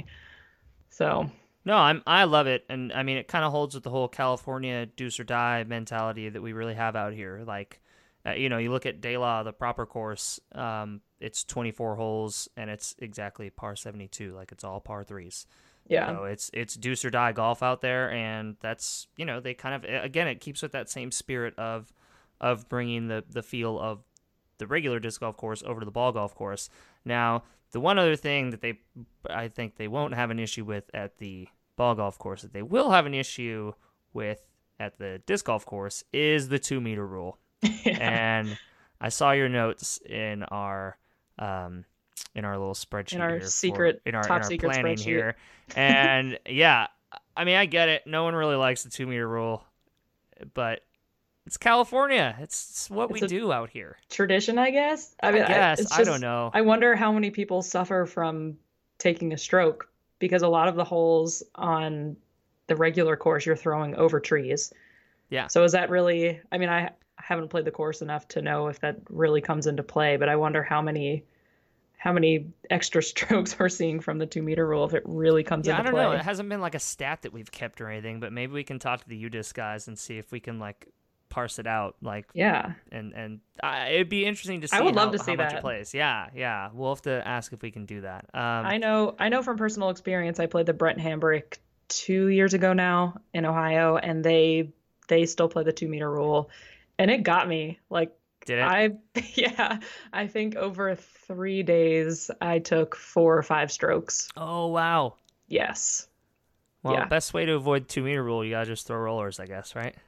So No, I'm I love it, and I mean it kind of holds with the whole California deuce or die mentality that we really have out here. Like, uh, you know, you look at De La, the proper course, um, it's twenty-four holes, and it's exactly par seventy-two, like it's all par threes. yeah, So it's it's deuce or die golf out there, and that's, you know, they kind of, again, it keeps with that same spirit of of bringing the the feel of the regular disc golf course over to the ball golf course. Now, the one other thing that they, I think they won't have an issue with at the ball golf course that they will have an issue with at the disc golf course is the two meter rule. yeah. And I saw your notes in our um in our little spreadsheet In our here for- secret- in our, top in our secret planning spreadsheet. here. And yeah, I mean, I get it. No one really likes the two meter rule, but it's California. It's, it's what It's we a- do out here. Tradition, I guess. I mean, I guess. it's I just- don't know. I wonder how many people suffer from taking a stroke because a lot of the holes on the regular course you're throwing over trees. Yeah. So is that really, I mean, I haven't played the course enough to know if that really comes into play, but I wonder how many how many extra strokes we're seeing from the two meter rule if it really comes Yeah, I into don't play. know. It hasn't been like a stat that we've kept or anything, but maybe we can talk to the U D I S guys and see if we can like parse it out. Like, Yeah. and and uh, it'd be interesting to see. I would love how, to see how much that. it plays. Yeah, yeah. We'll have to ask if we can do that. Um, I know I know from personal experience. I played the Brent Hambrick two years ago now in Ohio, and they they still play the two meter rule, and it got me. Like did it? I yeah, I think over three days I took four or five strokes. oh wow. Yes. Well, Yeah. best way to avoid two meter rule, you gotta just throw rollers, I guess, right?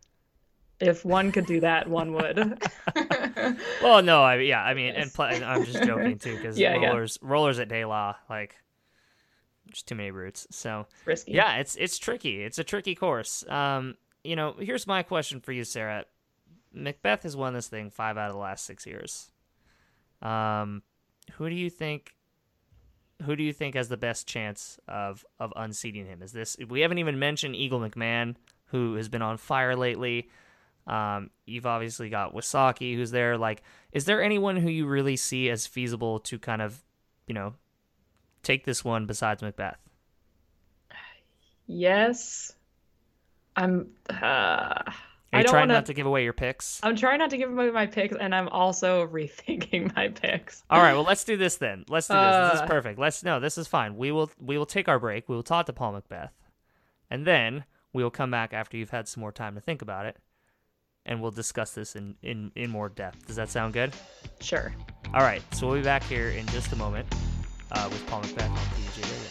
If one could do that, one would. Well, no, I yeah, I mean, and Yes. pl- I'm just joking too, because Yeah, yeah. rollers rollers at De La, like, just too many routes. So Risky. yeah, it's it's tricky. It's a tricky course. Um, you know, here's my question for you, Sarah. Macbeth has won this thing five out of the last six years. Um, who do you think? Who do you think has the best chance of of unseating him? Is this? We haven't even mentioned Eagle McMahon, who has been on fire lately. Um, you've obviously got Wasaki, who's there. Like, is there anyone who you really see as feasible to kind of, you know, take this one besides Macbeth? Yes. I'm uh Are I you don't trying want not to. to give away your picks? I'm trying not to give away my picks, and I'm also rethinking my picks. All right, well, let's do this then. Let's do this. This is Uh, perfect. Let's no, this is fine. We will we will take our break. We will talk to Paul Macbeth, and then we will come back after you've had some more time to think about it, and we'll discuss this in in in more depth. Does that sound good? sure. All right, so we'll be back here in just a moment uh, with Paul Macbeth on P D J Radio.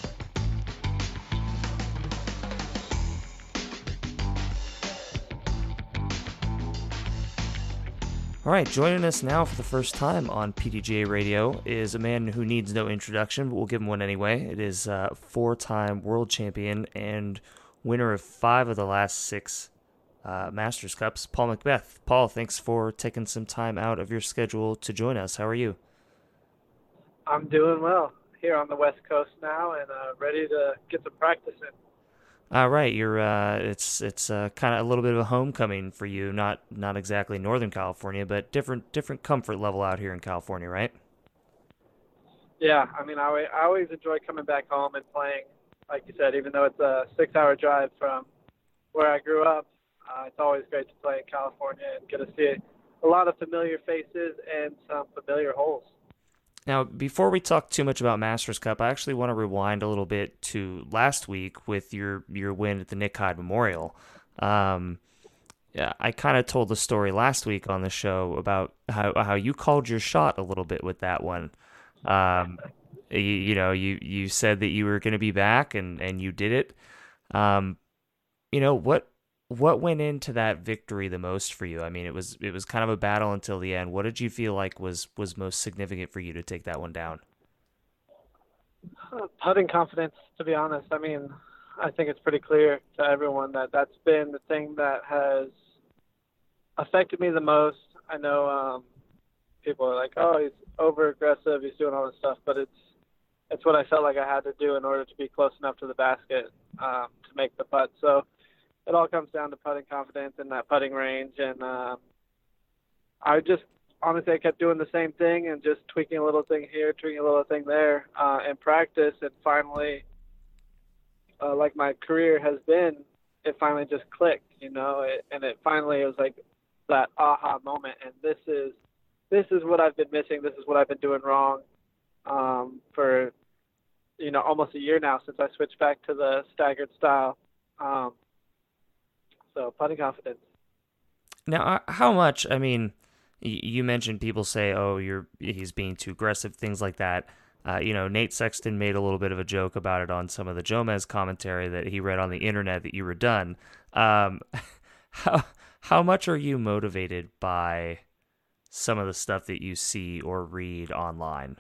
All right, joining us now for the first time on P D G A Radio is a man who needs no introduction, but we'll give him one anyway. It is uh, four-time world champion and winner of five of the last six uh, Masters Cups, Paul Macbeth. Paul, thanks for taking some time out of your schedule to join us. How are you? I'm doing well here on the West Coast now and uh, ready to get some practice in. All right, you're. Uh, it's it's uh, kind of a little bit of a homecoming for you. Not not exactly Northern California, but different different comfort level out here in California, right? Yeah, I mean, I, always- I always enjoy coming back home and playing, like you said, even though it's a six-hour drive from where I grew up. Uh, it's always great to play in California and get to see a lot of familiar faces and some familiar holes. Now, before we talk too much about Masters Cup, I actually want to rewind a little bit to last week with your, your win at the Nick Hyde Memorial. Um, yeah, I kind of told the story last week on the show about how, how you called your shot a little bit with that one. Um, you, you know, you, you said that you were going to be back, and, and you did it. Um, you know, what what went into that victory the most for you? I mean, it was it was kind of a battle until the end. What did you feel like was was most significant for you to take that one down? Uh, putting confidence, to be honest. I mean, I think it's pretty clear to everyone that that's been the thing that has affected me the most. I know um, people are like, oh, he's over aggressive, he's doing all this stuff, but it's it's what I felt like I had to do in order to be close enough to the basket um, to make the putt. So it all comes down to putting confidence in that putting range. And um, I just, honestly, I kept doing the same thing and just tweaking a little thing here, tweaking a little thing there uh, in practice. And finally, uh, like my career has been, it finally just clicked, you know, it, and it finally, it was like that aha moment. And this is, this is what I've been missing. This is what I've been doing wrong um, for, you know, almost a year now since I switched back to the staggered style. Um, So putting confidence. Now, how much? I mean, you mentioned people say, "Oh, you're he's being too aggressive," things like that. Uh, you know, Nate Sexton made a little bit of a joke about it on some of the Jomez commentary that he read on the internet that you were done. Um, how how much are you motivated by some of the stuff that you see or read online?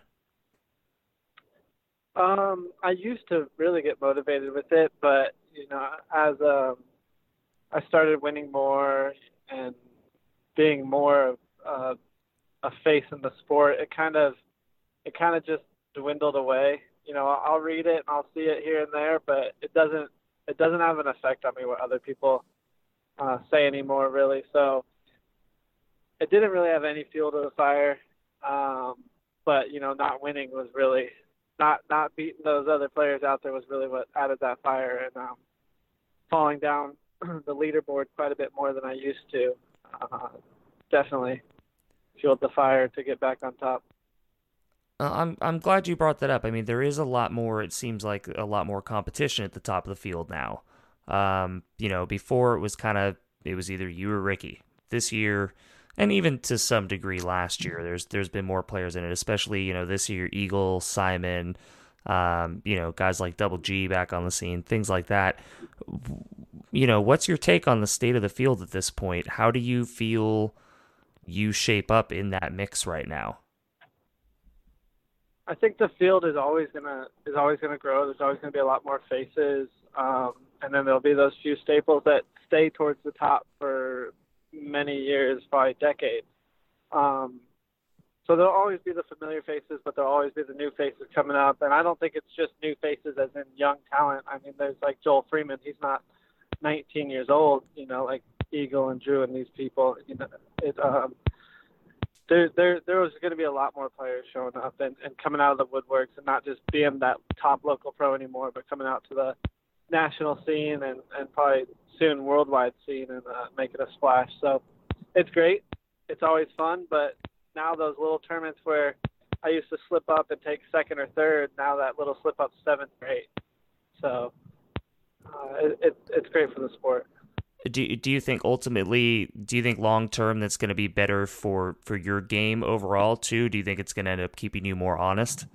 Um, I used to really get motivated with it, but you know, as um. I started winning more and being more of uh, a face in the sport, it kind of it kind of just dwindled away. You know, I'll read it and I'll see it here and there, but it doesn't it doesn't have an effect on me what other people uh, say anymore, really. So it didn't really have any fuel to the fire. Um, but you know, not winning was really not not beating those other players out there was really what added that fire, and um, falling down the leaderboard quite a bit more than I used to. Uh, definitely fueled the fire to get back on top. Uh, I'm I'm glad you brought that up. I mean, there is a lot more. It seems like a lot more competition at the top of the field now. Um, you know, before it was kind of it was either you or Ricky. This year, and even to some degree last year, there's there's been more players in it. Especially you know this year, Eagle, Simon, um, you know guys like Double G back on the scene, things like that. You know, what's your take on the state of the field at this point? How do you feel you shape up in that mix right now? I think the field is always gonna is always gonna grow. There's always gonna be a lot more faces, um, and then there'll be those few staples that stay towards the top for many years, probably decades. Um, so there'll always be the familiar faces, but there'll always be the new faces coming up. And I don't think it's just new faces as in young talent. I mean, there's like Joel Freeman. He's not nineteen years old, you know, like Eagle and Drew and these people. You know, it, um, there, there, there was going to be a lot more players showing up and, and coming out of the woodworks, and not just being that top local pro anymore, but coming out to the national scene and, and probably soon worldwide scene and uh, making a splash. So it's great. It's always fun, but now those little tournaments where I used to slip up and take second or third, now that little slip up seventh or eighth. So uh, it, it, it's great for the sport. Do do you think ultimately, do you think long term that's going to be better for, for your game overall too? Do you think it's going to end up keeping you more honest?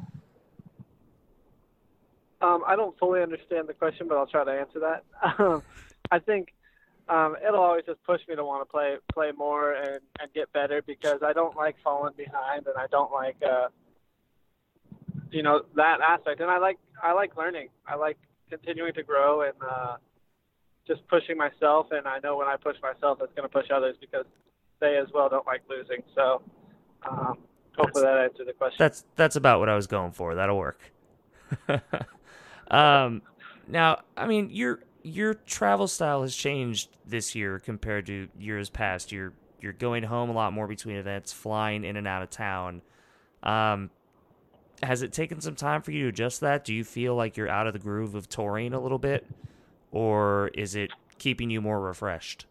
Um, I don't fully understand the question, but I'll try to answer that. Um, I think um, it'll always just push me to want to play play more and, and get better, because I don't like falling behind, and I don't like uh, you know, that aspect. And I like I like learning. I like continuing to grow and uh, just pushing myself. And I know when I push myself, it's going to push others, because they as well don't like losing. So um, hopefully that answered the question. That's that's about what I was going for. That'll work. um, now, I mean, your your travel style has changed this year compared to years past. You're you're going home a lot more between events, flying in and out of town. Um, has it taken some time for you to adjust that? Do you feel like you're out of the groove of touring a little bit, or is it keeping you more refreshed?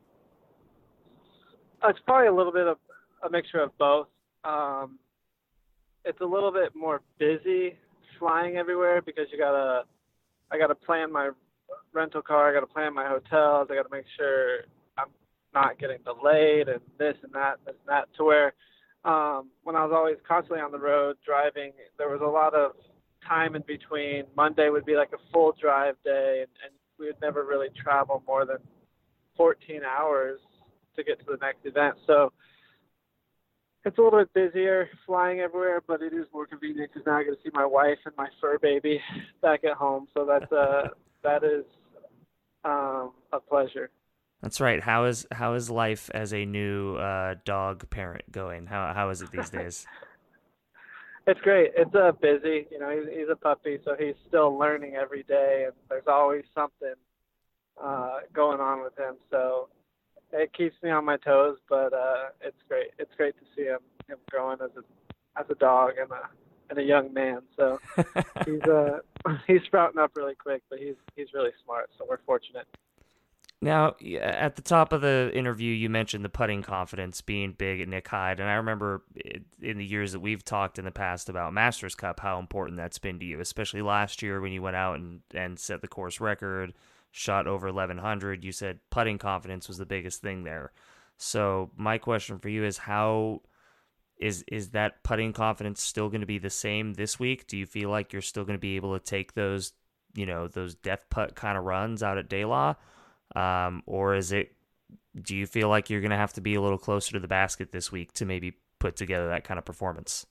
It's probably a little bit of a mixture of both. Um, it's a little bit more busy flying everywhere, because you gotta, I gotta plan my rental car, I gotta plan my hotels, I gotta make sure I'm not getting delayed and this and that and this and that, to where um, when I was always constantly on the road driving, there was a lot of time in between. Monday would be like a full drive day, and, and we would never really travel more than fourteen hours to get to the next event. So it's a little bit busier flying everywhere, but it is more convenient, because now I get to see my wife and my fur baby back at home. So that's uh that is um, a pleasure. That's right. How is how is life as a new uh, dog parent going? How how is it these days? It's great. It's uh, busy. You know, he's, he's a puppy, so he's still learning every day, and there's always something uh, going on with him. So it keeps me on my toes, but uh, it's great. It's great to see him him growing as a as a dog and a and a young man. So he's uh he's sprouting up really quick, but he's he's really smart. So we're fortunate. Now, at the top of the interview, you mentioned the putting confidence being big at Nick Hyde, and I remember in the years that we've talked in the past about Masters Cup, how important that's been to you, especially last year when you went out and, and set the course record, shot over eleven hundred. You said putting confidence was the biggest thing there. So my question for you is, how is is that putting confidence still going to be the same this week? Do you feel like you're still going to be able to take those, you know, those death putt kind of runs out at De La? Um, or is it, do you feel like you're going to have to be a little closer to the basket this week to maybe put together that kind of performance?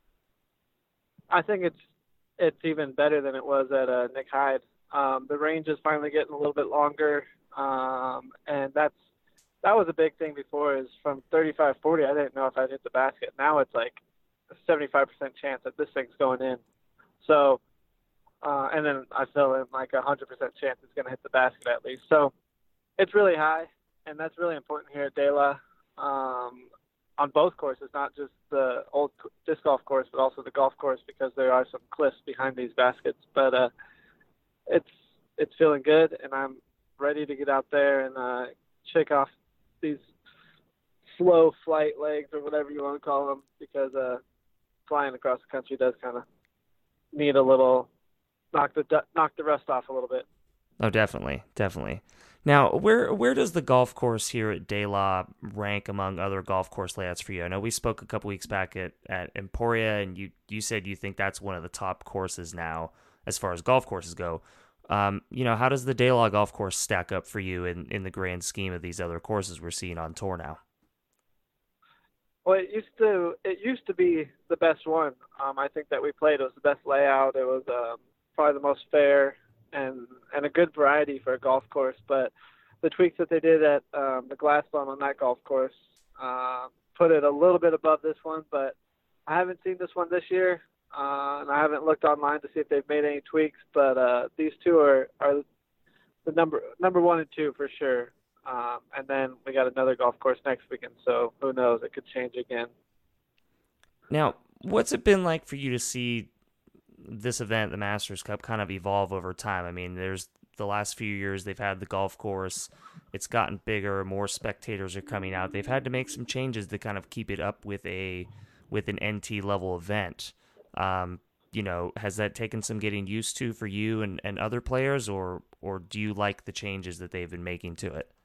I think it's it's even better than it was at uh, Nick Hyde. Um, the range is finally getting a little bit longer, um, and that's that was a big thing before. Is from thirty-five forty, I didn't know if I'd hit the basket. Now it's like a seventy-five percent chance that this thing's going in. So, uh, and then I fill in like a one hundred percent chance it's going to hit the basket at least. So it's really high, and that's really important here at De La, um, on both courses, not just the old disc golf course, but also the golf course, because there are some cliffs behind these baskets. But uh, it's it's feeling good, and I'm ready to get out there and uh, shake off these slow flight legs, or whatever you want to call them, because uh, flying across the country does kind of need a little knock the knock the rust off a little bit. Oh, definitely, definitely. Now, where where does the golf course here at De La rank among other golf course layouts for you? I know we spoke a couple weeks back at, at Emporia, and you, you said you think that's one of the top courses now as far as golf courses go. Um, you know, how does the De La golf course stack up for you in, in the grand scheme of these other courses we're seeing on tour now? Well, it used to it used to be the best one. Um, I think that we played. It was the best layout. It was um, probably the most fair, and and a good variety for a golf course. But the tweaks that they did at um, the Glass Bone on that golf course uh, put it a little bit above this one. But I haven't seen this one this year, uh, and I haven't looked online to see if they've made any tweaks. But uh, these two are, are the number number one and two for sure. Um, and then we got another golf course next weekend, so who knows? It could change again. Now, what's it been like for you to see this event, the Masters Cup, kind of evolve over time? I mean, there's the last few years they've had the golf course. It's gotten bigger, more spectators are coming out. They've had to make some changes to kind of keep it up with a with an N T level event. Um, you know, has that taken some getting used to for you and, and other players, or or do you like the changes that they've been making to it?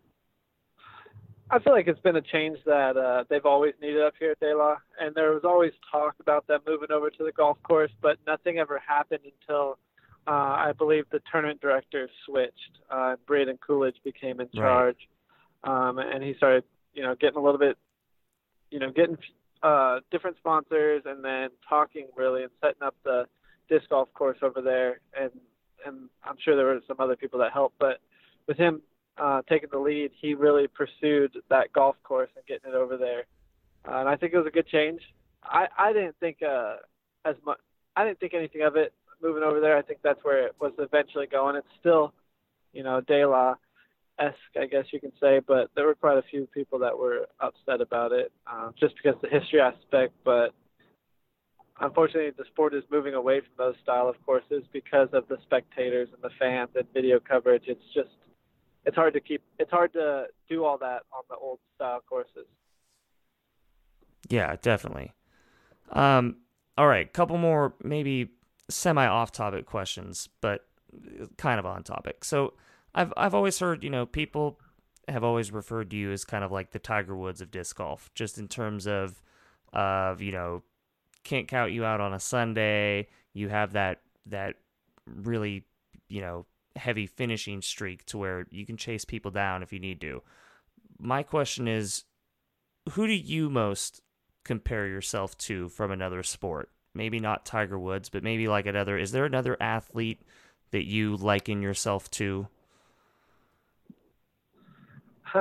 I feel like it's been a change that uh, they've always needed up here at De La, and there was always talk about them moving over to the golf course, but nothing ever happened until uh, I believe the tournament director switched. Uh, Braden Coolidge became in charge, right. um, and he started, you know, getting a little bit, you know, getting uh, different sponsors, and then talking really and setting up the disc golf course over there. And and I'm sure there were some other people that helped, but with him uh, taking the lead, he really pursued that golf course and getting it over there. Uh, and I think it was a good change. I, I didn't think uh, as much. I didn't think anything of it moving over there. I think that's where it was eventually going. It's still, you know, De La-esque, I guess you can say, but there were quite a few people that were upset about it, uh, just because of the history aspect. But unfortunately, the sport is moving away from those style of courses because of the spectators and the fans and video coverage. It's just, it's hard to keep, it's hard to do all that on the old style courses. Yeah, definitely. Um, all right, couple more maybe semi off topic questions, but kind of on topic. So I've I've always heard, you know, people have always referred to you as kind of like the Tiger Woods of disc golf, just in terms of of, you know, can't count you out on a Sunday. You have that that really, you know, heavy finishing streak to where you can chase people down if you need to. My question is, who do you most compare yourself to from another sport? Maybe not Tiger Woods, but maybe like another, is there another athlete that you liken yourself to? Uh,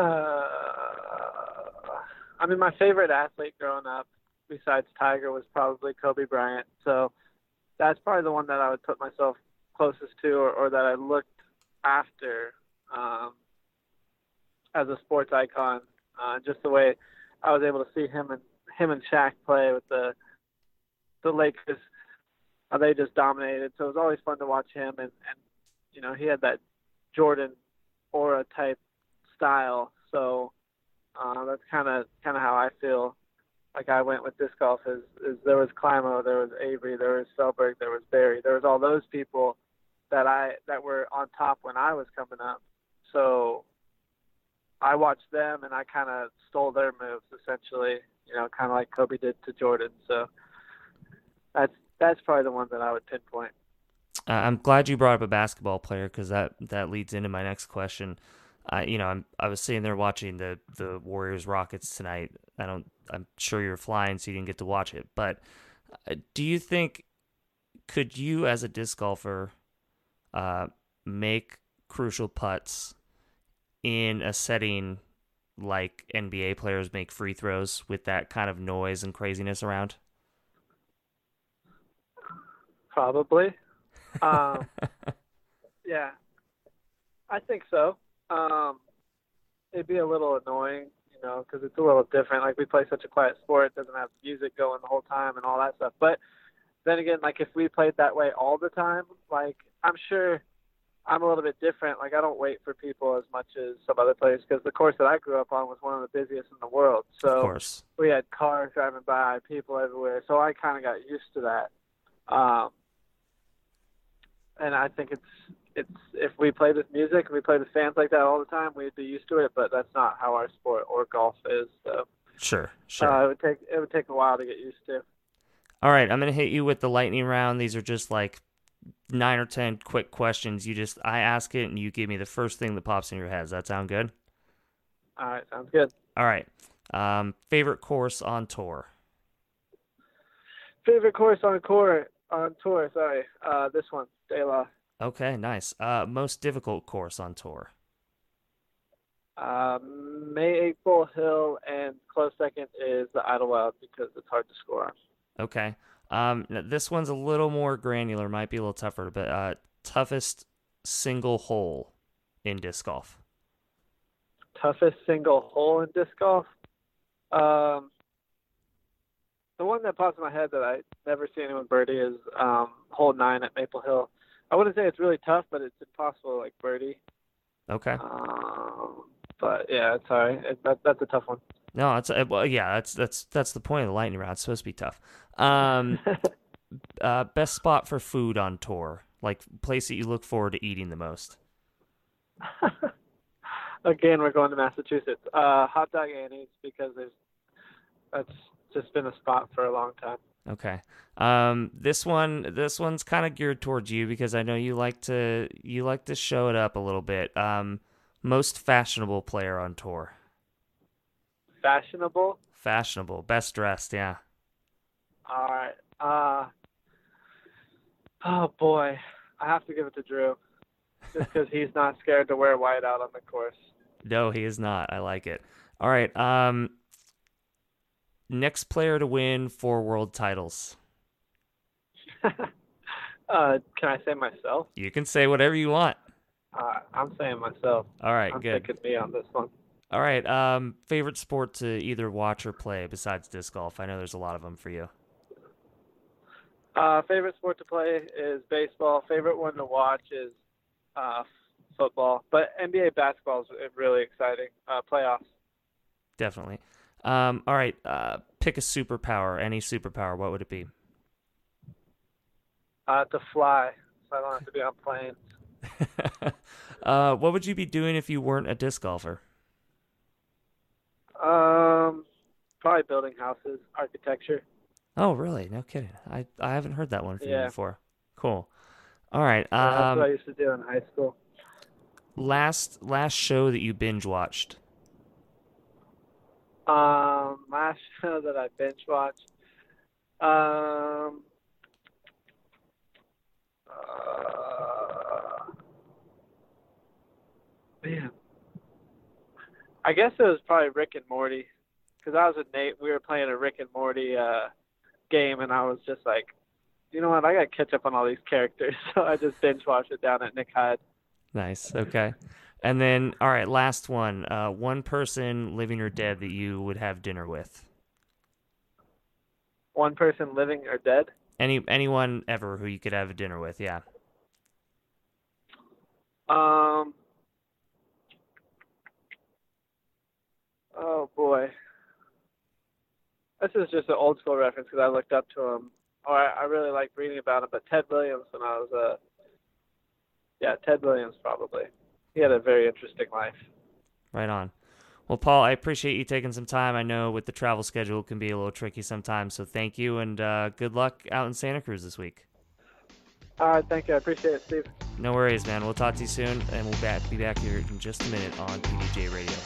I mean, my favorite athlete growing up, besides Tiger, was probably Kobe Bryant. So that's probably the one that I would put myself closest to, or, or that I looked after um, as a sports icon. Uh, just the way I was able to see him and him and Shaq play with the the Lakers. Uh, they just dominated. So it was always fun to watch him, and, and you know, he had that Jordan aura type style. So uh, that's kind of kind of how I feel like I went with disc golf. Is, is there was Climo, there was Avery, there was Selberg, there was Barry, there was all those people that I that were on top when I was coming up. So I watched them, and I kind of stole their moves essentially. You know, kind of like Kobe did to Jordan. So that's that's probably the one that I would pinpoint. Uh, I'm glad you brought up a basketball player, because that, that leads into my next question. Uh, you know, I'm I was sitting there watching the the Warriors Rockets tonight. I don't. I'm sure you're flying, so you didn't get to watch it. But uh, do you think, could you as a disc golfer uh, make crucial putts in a setting like N B A players make free throws with that kind of noise and craziness around? Probably. Um, yeah, I think so. Um, it'd be a little annoying, you know, because it's a little different. Like, we play such a quiet sport, it doesn't have music going the whole time and all that stuff. But then again, like, if we played that way all the time, like, I'm sure I'm a little bit different. Like, I don't wait for people as much as some other players, because the course that I grew up on was one of the busiest in the world. So of course, we had cars driving by, people everywhere. So I kind of got used to that. Um, and I think it's, it's, if we played with music, we played with fans like that all the time, we'd be used to it, but that's not how our sport or golf is. So sure, sure. Uh, it would take, it would take a while to get used to. All right, I'm going to hit you with the lightning round. These are just like nine or ten quick questions. You just, I ask it and you give me the first thing that pops in your head. Does that sound good? All right, sounds good. All right. Um, favorite course on tour? Favorite course on tour, on tour, sorry. Uh, this one, De La. Okay, nice. Uh, most difficult course on tour? Uh, Maple Hill, and close second is the Idlewild, because it's hard to score on. Okay. Um, this one's a little more granular, might be a little tougher, but uh, toughest single hole in disc golf? Toughest single hole in disc golf? Um, the one that pops in my head that I never see anyone birdie is um, hole nine at Maple Hill. I wouldn't say it's really tough, but it's impossible like birdie. Okay. Um, but yeah, it's all right. It, that, that's a tough one. No, it's uh, well, yeah, that's that's that's the point of the lightning round. It's supposed to be tough. Um, uh, best spot for food on tour, like place that you look forward to eating the most. Again, we're going to Massachusetts. Uh, Hot Dog Annie's, because there's that's just been a spot for a long time. Okay. Um, this one, this one's kind of geared towards you because I know you like to you like to show it up a little bit. Um, most fashionable player on tour. Fashionable. Fashionable, best dressed, yeah. All right. Uh, oh boy, I have to give it to Drew, just because he's not scared to wear white out on the course. No, he is not. I like it. All right. Um, next player to win four world titles. uh, can I say myself? You can say whatever you want. Uh, I'm saying myself. All right, I'm good. picking me on this one. All right. Um, favorite sport to either watch or play besides disc golf? I know there's a lot of them for you. Uh, favorite sport to play is baseball. Favorite one to watch is uh, football. But N B A basketball is really exciting. Uh, playoffs. Definitely. Um, all right. Uh, pick a superpower. Any superpower. What would it be? Uh, to fly, so I don't have to be on planes. uh, what would you be doing if you weren't a disc golfer? Um, probably building houses, architecture. Oh, really? No kidding. I, I haven't heard that one from Yeah. you before. Cool. All right. Yeah, that's Um, what I used to do in high school. last last show that you binge watched. Um, last show that I binge watched. Um, uh, man, I guess it was probably Rick and Morty, because I was with Nate. We were playing a Rick and Morty uh, game, and I was just like, you know what? I got to catch up on all these characters. So I just binge watched it down at Nick Hyde. Nice. Okay. And then, all right, last one. Uh, one person, living or dead, that you would have dinner with. One person living or dead? Any anyone ever who you could have a dinner with? Yeah. Um. Oh boy. This is just an old school reference because I looked up to him, or I, I really like reading about him. But Ted Williams, when I was uh, yeah, Ted Williams probably. He had a very interesting life. Right on. Well, Paul, I appreciate you taking some time. I know with the travel schedule it can be a little tricky sometimes, so thank you, and uh, good luck out in Santa Cruz this week. All right, thank you. I appreciate it, Steve. No worries, man. We'll talk to you soon, and we'll back, be back here in just a minute on P D J Radio.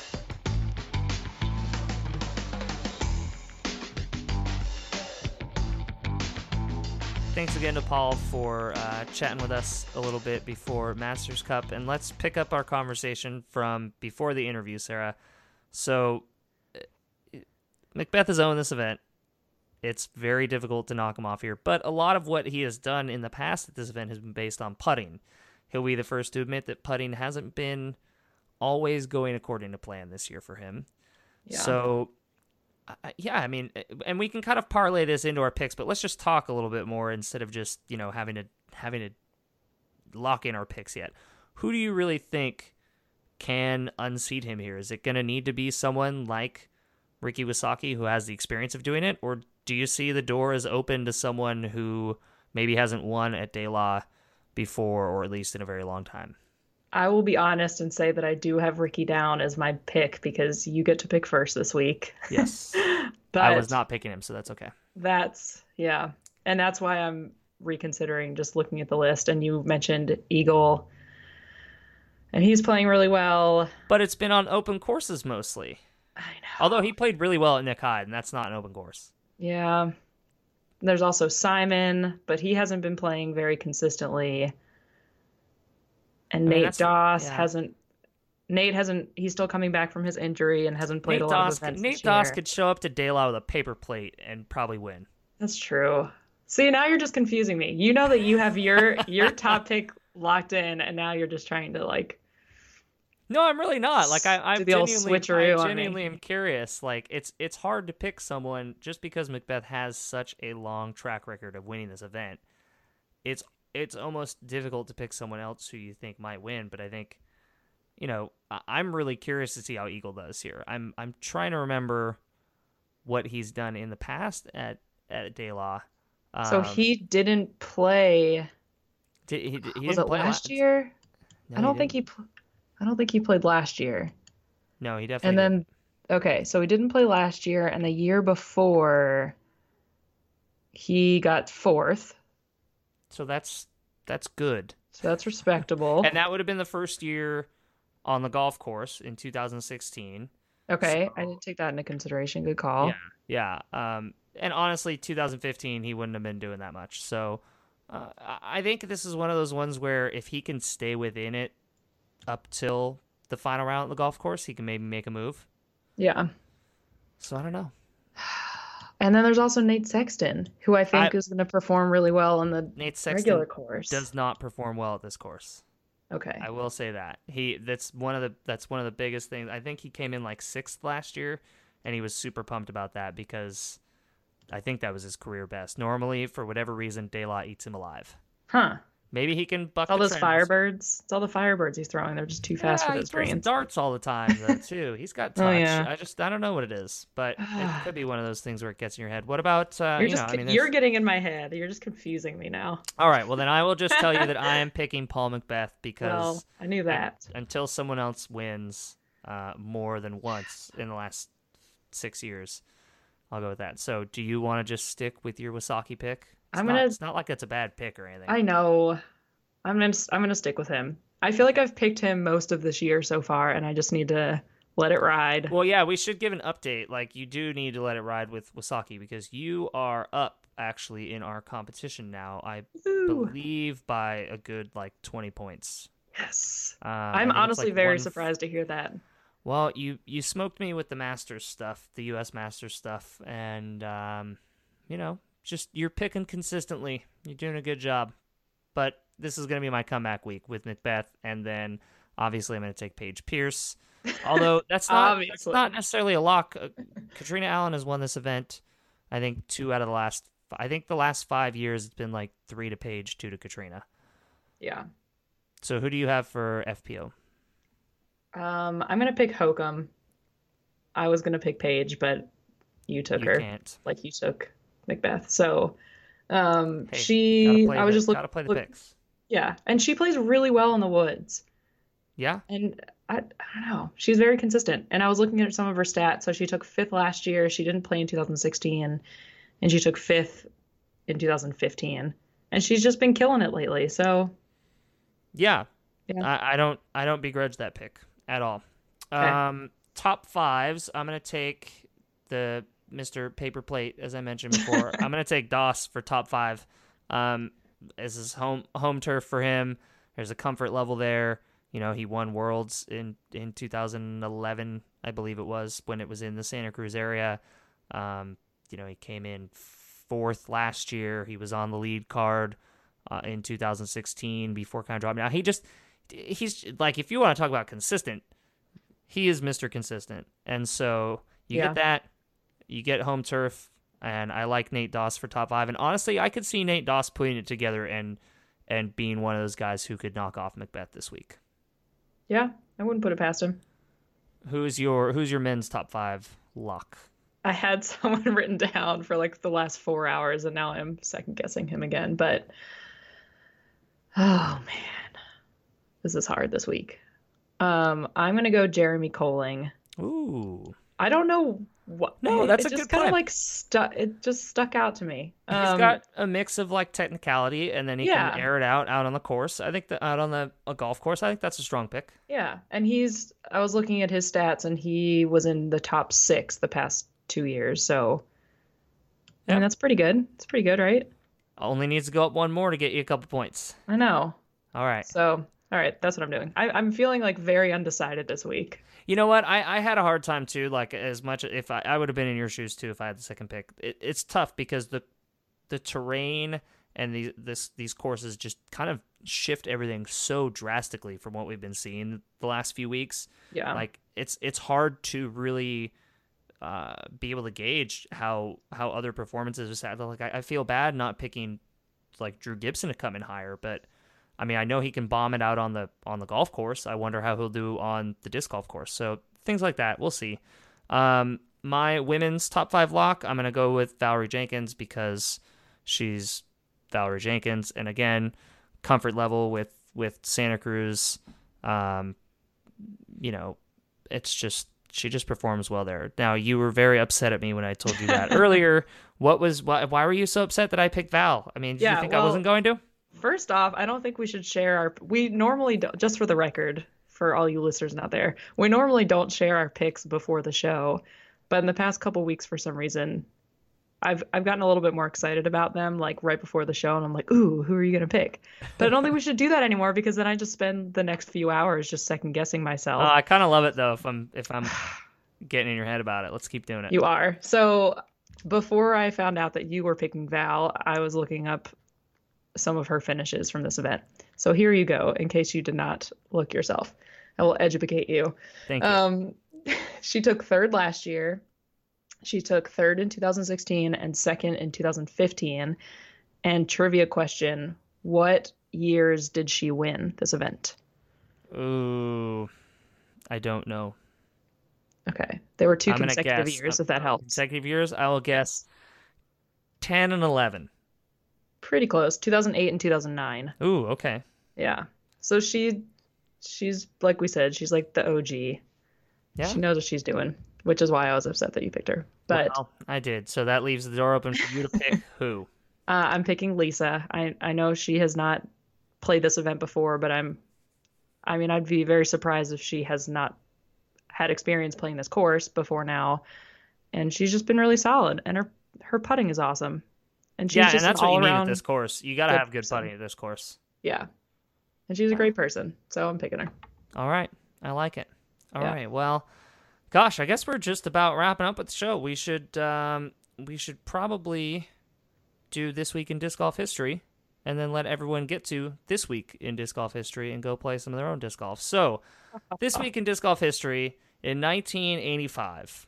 Thanks again to Paul for uh, chatting with us a little bit before Masters Cup, and let's pick up our conversation from before the interview, Sarah. So, McBeth has owned this event. It's very difficult to knock him off here, but a lot of what he has done in the past at this event has been based on putting. He'll be the first to admit that putting hasn't been always going according to plan this year for him. Yeah. So, uh, yeah, I mean, and we can kind of parlay this into our picks, but let's just talk a little bit more instead of just, you know, having to having to lock in our picks yet. Who do you really think can unseat him here? Is it going to need to be someone like Ricky Wysocki who has the experience of doing it, or do you see the door is open to someone who maybe hasn't won at De La before, or at least in a very long time? I will be honest and say that I do have Ricky down as my pick because you get to pick first this week. Yes. But I was not picking him, so that's okay. That's, yeah. And that's why I'm reconsidering just looking at the list. And you mentioned Eagle, and he's playing really well. But it's been on open courses mostly. I know. Although he played really well at Nick Hyde, and that's not an open course. Yeah. There's also Simon, but he hasn't been playing very consistently. And I mean, Nate Doss yeah. hasn't. Nate hasn't. He's still coming back from his injury and hasn't played Nate a lot Doss, of events Nate this Doss year. could show up to De La with a paper plate and probably win. That's true. See, now you're just confusing me. You know that you have your your top pick locked in, and now you're just trying to like. No, I'm really not. Like I, I'm Do the old genuinely, switcheroo I on genuinely me. am curious. Like it's it's hard to pick someone just because McBeth has such a long track record of winning this event. It's it's almost difficult to pick someone else who you think might win. But I think, you know, I- I'm really curious to see how Eagle does here. I'm I'm trying to remember what he's done in the past at at De La. Um, So he didn't play. did, he, he Was didn't it play last la- year? No, I don't he think didn't. he. pl- I don't think he played last year. No, he definitely And didn't. then, okay, so he didn't play last year, and the year before, he got fourth. So that's that's good. So that's respectable. And that would have been the first year on the golf course in two thousand sixteen. Okay, So- I didn't take that into consideration. Good call. Yeah, yeah. Um, and honestly, two thousand fifteen, he wouldn't have been doing that much. So uh, I I think this is one of those ones where if he can stay within it up till the final round of the golf course, he can maybe make a move. Yeah. So I don't know. And then there's also Nate Sexton, who I think I- is going to perform really well on the Nate Sexton regular course. does not perform well at this course. Okay. I will say that. He that's one of the that's one of the biggest things. I think he came in like sixth last year, and he was super pumped about that because I think that was his career best. Normally, for whatever reason, De La eats him alive. Huh. Maybe he can buck All the those trend. Firebirds. It's all the Firebirds he's throwing. They're just too fast Yeah, for he those throws greens. darts all the time though too. He's got touch. Oh, yeah. I just I don't know what it is, but it could be one of those things where it gets in your head. What about uh, You're you just know? I mean, you're there's- getting in my head. You're just confusing me now. all right. Well, then I will just tell you that I am picking Paul Macbeth because Well, I knew that. until someone else wins uh, more than once in the last six years, I'll go with that. So, do you want to just stick with your Wasaki pick? It's I'm not, gonna- It's not like it's a bad pick or anything. I know. I'm gonna I'm gonna stick with him. I feel like I've picked him most of this year so far, and I just need to let it ride. Well, yeah, we should give an update. Like, you do need to let it ride with Wasaki because you are up actually in our competition now. I Ooh, believe by a good like twenty points. yes. Um, I I'm think it's, honestly like, very one- surprised to hear that. Well, you you smoked me with the Masters stuff, the U S Masters stuff, and um, you know, just you're picking consistently. You're doing a good job. But this is going to be my comeback week with Macbeth, and then obviously I'm going to take Paige Pierce. Although that's not that's Obviously. not necessarily a lock. Uh, Katrina Allen has won this event. I think two out of the last. I think the last five years it's been like three to Paige, two to Katrina. Yeah. So who do you have for F P O? Um, I'm gonna pick Hokum. I was gonna pick Paige, but you took You her, can't. like you took Macbeth. So, um, Hey, she. gotta play I was the, just looking. gotta play the look, picks. yeah, and she plays really well in the woods. Yeah. And I, I don't know. She's very consistent. And I was looking at some of her stats. So she took fifth last year. She didn't play in two thousand sixteen, and she took fifth in two thousand fifteen. And she's just been killing it lately. So Yeah. Yeah. I, I don't I don't begrudge that pick at all. Okay. Um, top fives. I'm gonna take the Mister Paper Plate, as I mentioned before. I'm gonna take Doss for top five. Um, this is home home turf for him. There's a comfort level there. You know, he won Worlds in in two thousand eleven, I believe it was, when it was in the Santa Cruz area. Um, you know, he came in fourth last year. He was on the lead card uh, in two thousand sixteen before kind of dropped. Now he just he's like, if you want to talk about consistent, he is Mister Consistent. And so you Yeah. get that, you get home turf, and I like Nate Doss for top five. And honestly, I could see Nate Doss putting it together and and being one of those guys who could knock off Macbeth this week. yeah, I wouldn't put it past him. Who's your who's your men's top five lock? I had someone written down for like the last four hours, and now I'm second guessing him again. But oh man, this is hard this week. Um, I'm gonna go Jeremy Colling. Ooh. I don't know what. No, it- that's it a just good kind of plan. like stuck. It just stuck out to me. He's Um, got a mix of like technicality, and then he Yeah. can air it out out on the course. I think that out on the a golf course, I think that's a strong pick. yeah, and he's. I was looking at his stats, and he was in the top six the past two years. So, I Yeah. mean, that's pretty good. It's pretty good, right? Only needs to go up one more to get you a couple points. I know. All right. So, all right, that's what I'm doing. I, I'm feeling like very undecided this week. You know what? I, I had a hard time too. Like as much if I, I would have been in your shoes too if I had the second pick. It, it's tough because the the terrain and these this these courses just kind of shift everything so drastically from what we've been seeing the last few weeks. Yeah. Like it's it's hard to really uh, be able to gauge how how other performances are. Like I, I feel bad not picking like Drew Gibson to come in higher, but I mean, I know he can bomb it out on the on the golf course. I wonder how he'll do on the disc golf course. So things like that, we'll see. Um, my women's top five lock, I'm gonna go with Valerie Jenkins because she's Valerie Jenkins, and again, comfort level with with Santa Cruz. Um, you know, it's just she just performs well there. Now, you were very upset at me when I told you that earlier. What was why, why were you so upset that I picked Val? I mean, did Yeah, you think well, I wasn't going to? First off, I don't think we should share our. We normally don't, just for the record, for all you listeners out there, we normally don't share our picks before the show. But in the past couple weeks, for some reason, I've I've gotten a little bit more excited about them, like right before the show, and I'm like, ooh, who are you gonna pick? But I don't think we should do that anymore because then I just spend the next few hours just second guessing myself. Uh, I kind of love it though. If I'm if I'm getting in your head about it, let's keep doing it. You are. So before I found out that you were picking Val, I was looking up some of her finishes from this event. So here you go, in case you did not look yourself. I will educate you. Thank you. Um, she took third last year. She took third in two thousand sixteen and second in two thousand fifteen. And trivia question, what years did she win this event? Ooh, I don't know. Okay. There were two I'm gonna consecutive guess. years, Uh, if that helps. Consecutive years, I will guess ten and eleven. Pretty close. two thousand eight and two thousand nine. Ooh, okay. Yeah. So she, she's, like we said, she's like the O G. Yeah. She knows what she's doing, which is why I was upset that you picked her. But Well, I did. So that leaves the door open for you to pick who. uh, I'm picking Lisa. I, I know she has not played this event before, but I'm, I mean, I'd be very surprised if she has not had experience playing this course before now. And she's just been really solid, and her, her putting is awesome. And she's Yeah, just and that's an what you need all-around at this course. You got to good have good person. putting at this course. Yeah. And she's a great person. So I'm picking her. All right. I like it. All Yeah. right. Well, gosh, I guess we're just about wrapping up with the show. We should um, we should probably do This Week in Disc Golf History and then let everyone get to This Week in Disc Golf History and go play some of their own disc golf. So, This Week in Disc Golf History in nineteen eighty-five.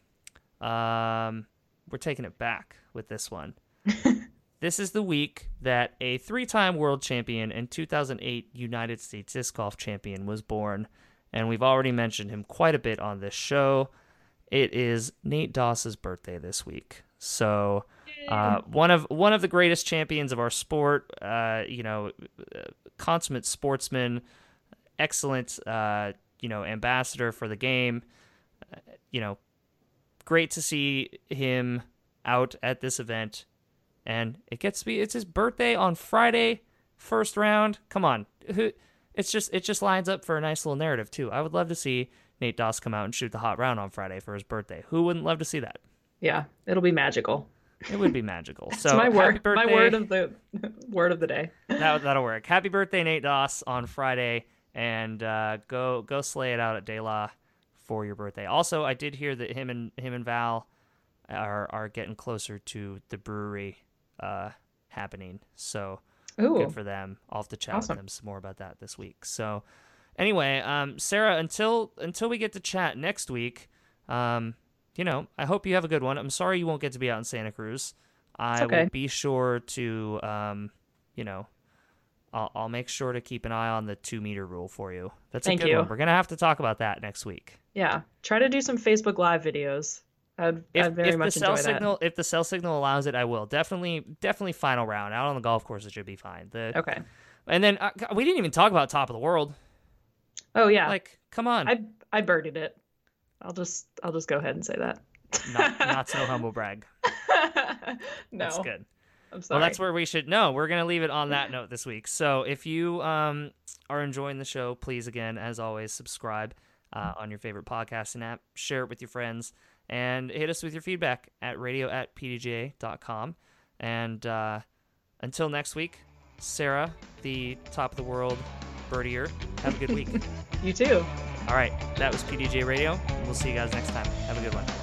Um, we're taking it back with this one. This is the week that a three-time world champion and two thousand eight United States disc golf champion was born, and we've already mentioned him quite a bit on this show. It is Nate Doss's birthday this week. So, uh, one of one of the greatest champions of our sport, uh, you know, consummate sportsman, excellent, uh, you know, ambassador for the game. Uh, you know, great to see him out at this event. And it gets to be, it's his birthday on Friday, first round. Come on. Who? It's just, it just lines up for a nice little narrative, too. I would love to see Nate Doss come out and shoot the hot round on Friday for his birthday. Who wouldn't love to see that? Yeah, it'll be magical. It would be magical. So It's my happy word, birthday. my word of the word of the day. that, that'll work. Happy birthday, Nate Doss, on Friday. And uh, go go slay it out at De La for your birthday. Also, I did hear that him and him and Val are, are getting closer to the brewery uh, happening. So... Ooh, good for them. I'll have to chat Awesome. with them some more about that this week. So anyway, um, Sarah, until until we get to chat next week, um, you know, I hope you have a good one. I'm sorry you won't get to be out in Santa Cruz. I okay. will be sure to, um, you know, I'll, I'll make sure to keep an eye on the two meter rule for you. That's Thank a good you. one. We're going to have to talk about that next week. Yeah, try to do some Facebook Live videos. I'd, If, I'd very if the much cell enjoy signal, if the cell signal allows it, I will definitely, definitely final round out on the golf course. It should be fine. The, that. Okay. And then uh, we didn't even talk about top of the world. Oh yeah, Like, come on. I I birdied it. I'll just I'll just go ahead and say that. not not so humble brag. No, That's good. I'm sorry. Well, that's where we should no. We're gonna leave it on that note this week. So if you um are enjoying the show, please again, as always, subscribe uh, on your favorite podcasting app, share it with your friends, and hit us with your feedback at radio at p d g a dot com. And uh, until next week, Sarah, the top of the world birdier, have a good week. You too. All right, that was P D G A Radio. And we'll see you guys next time. Have a good one.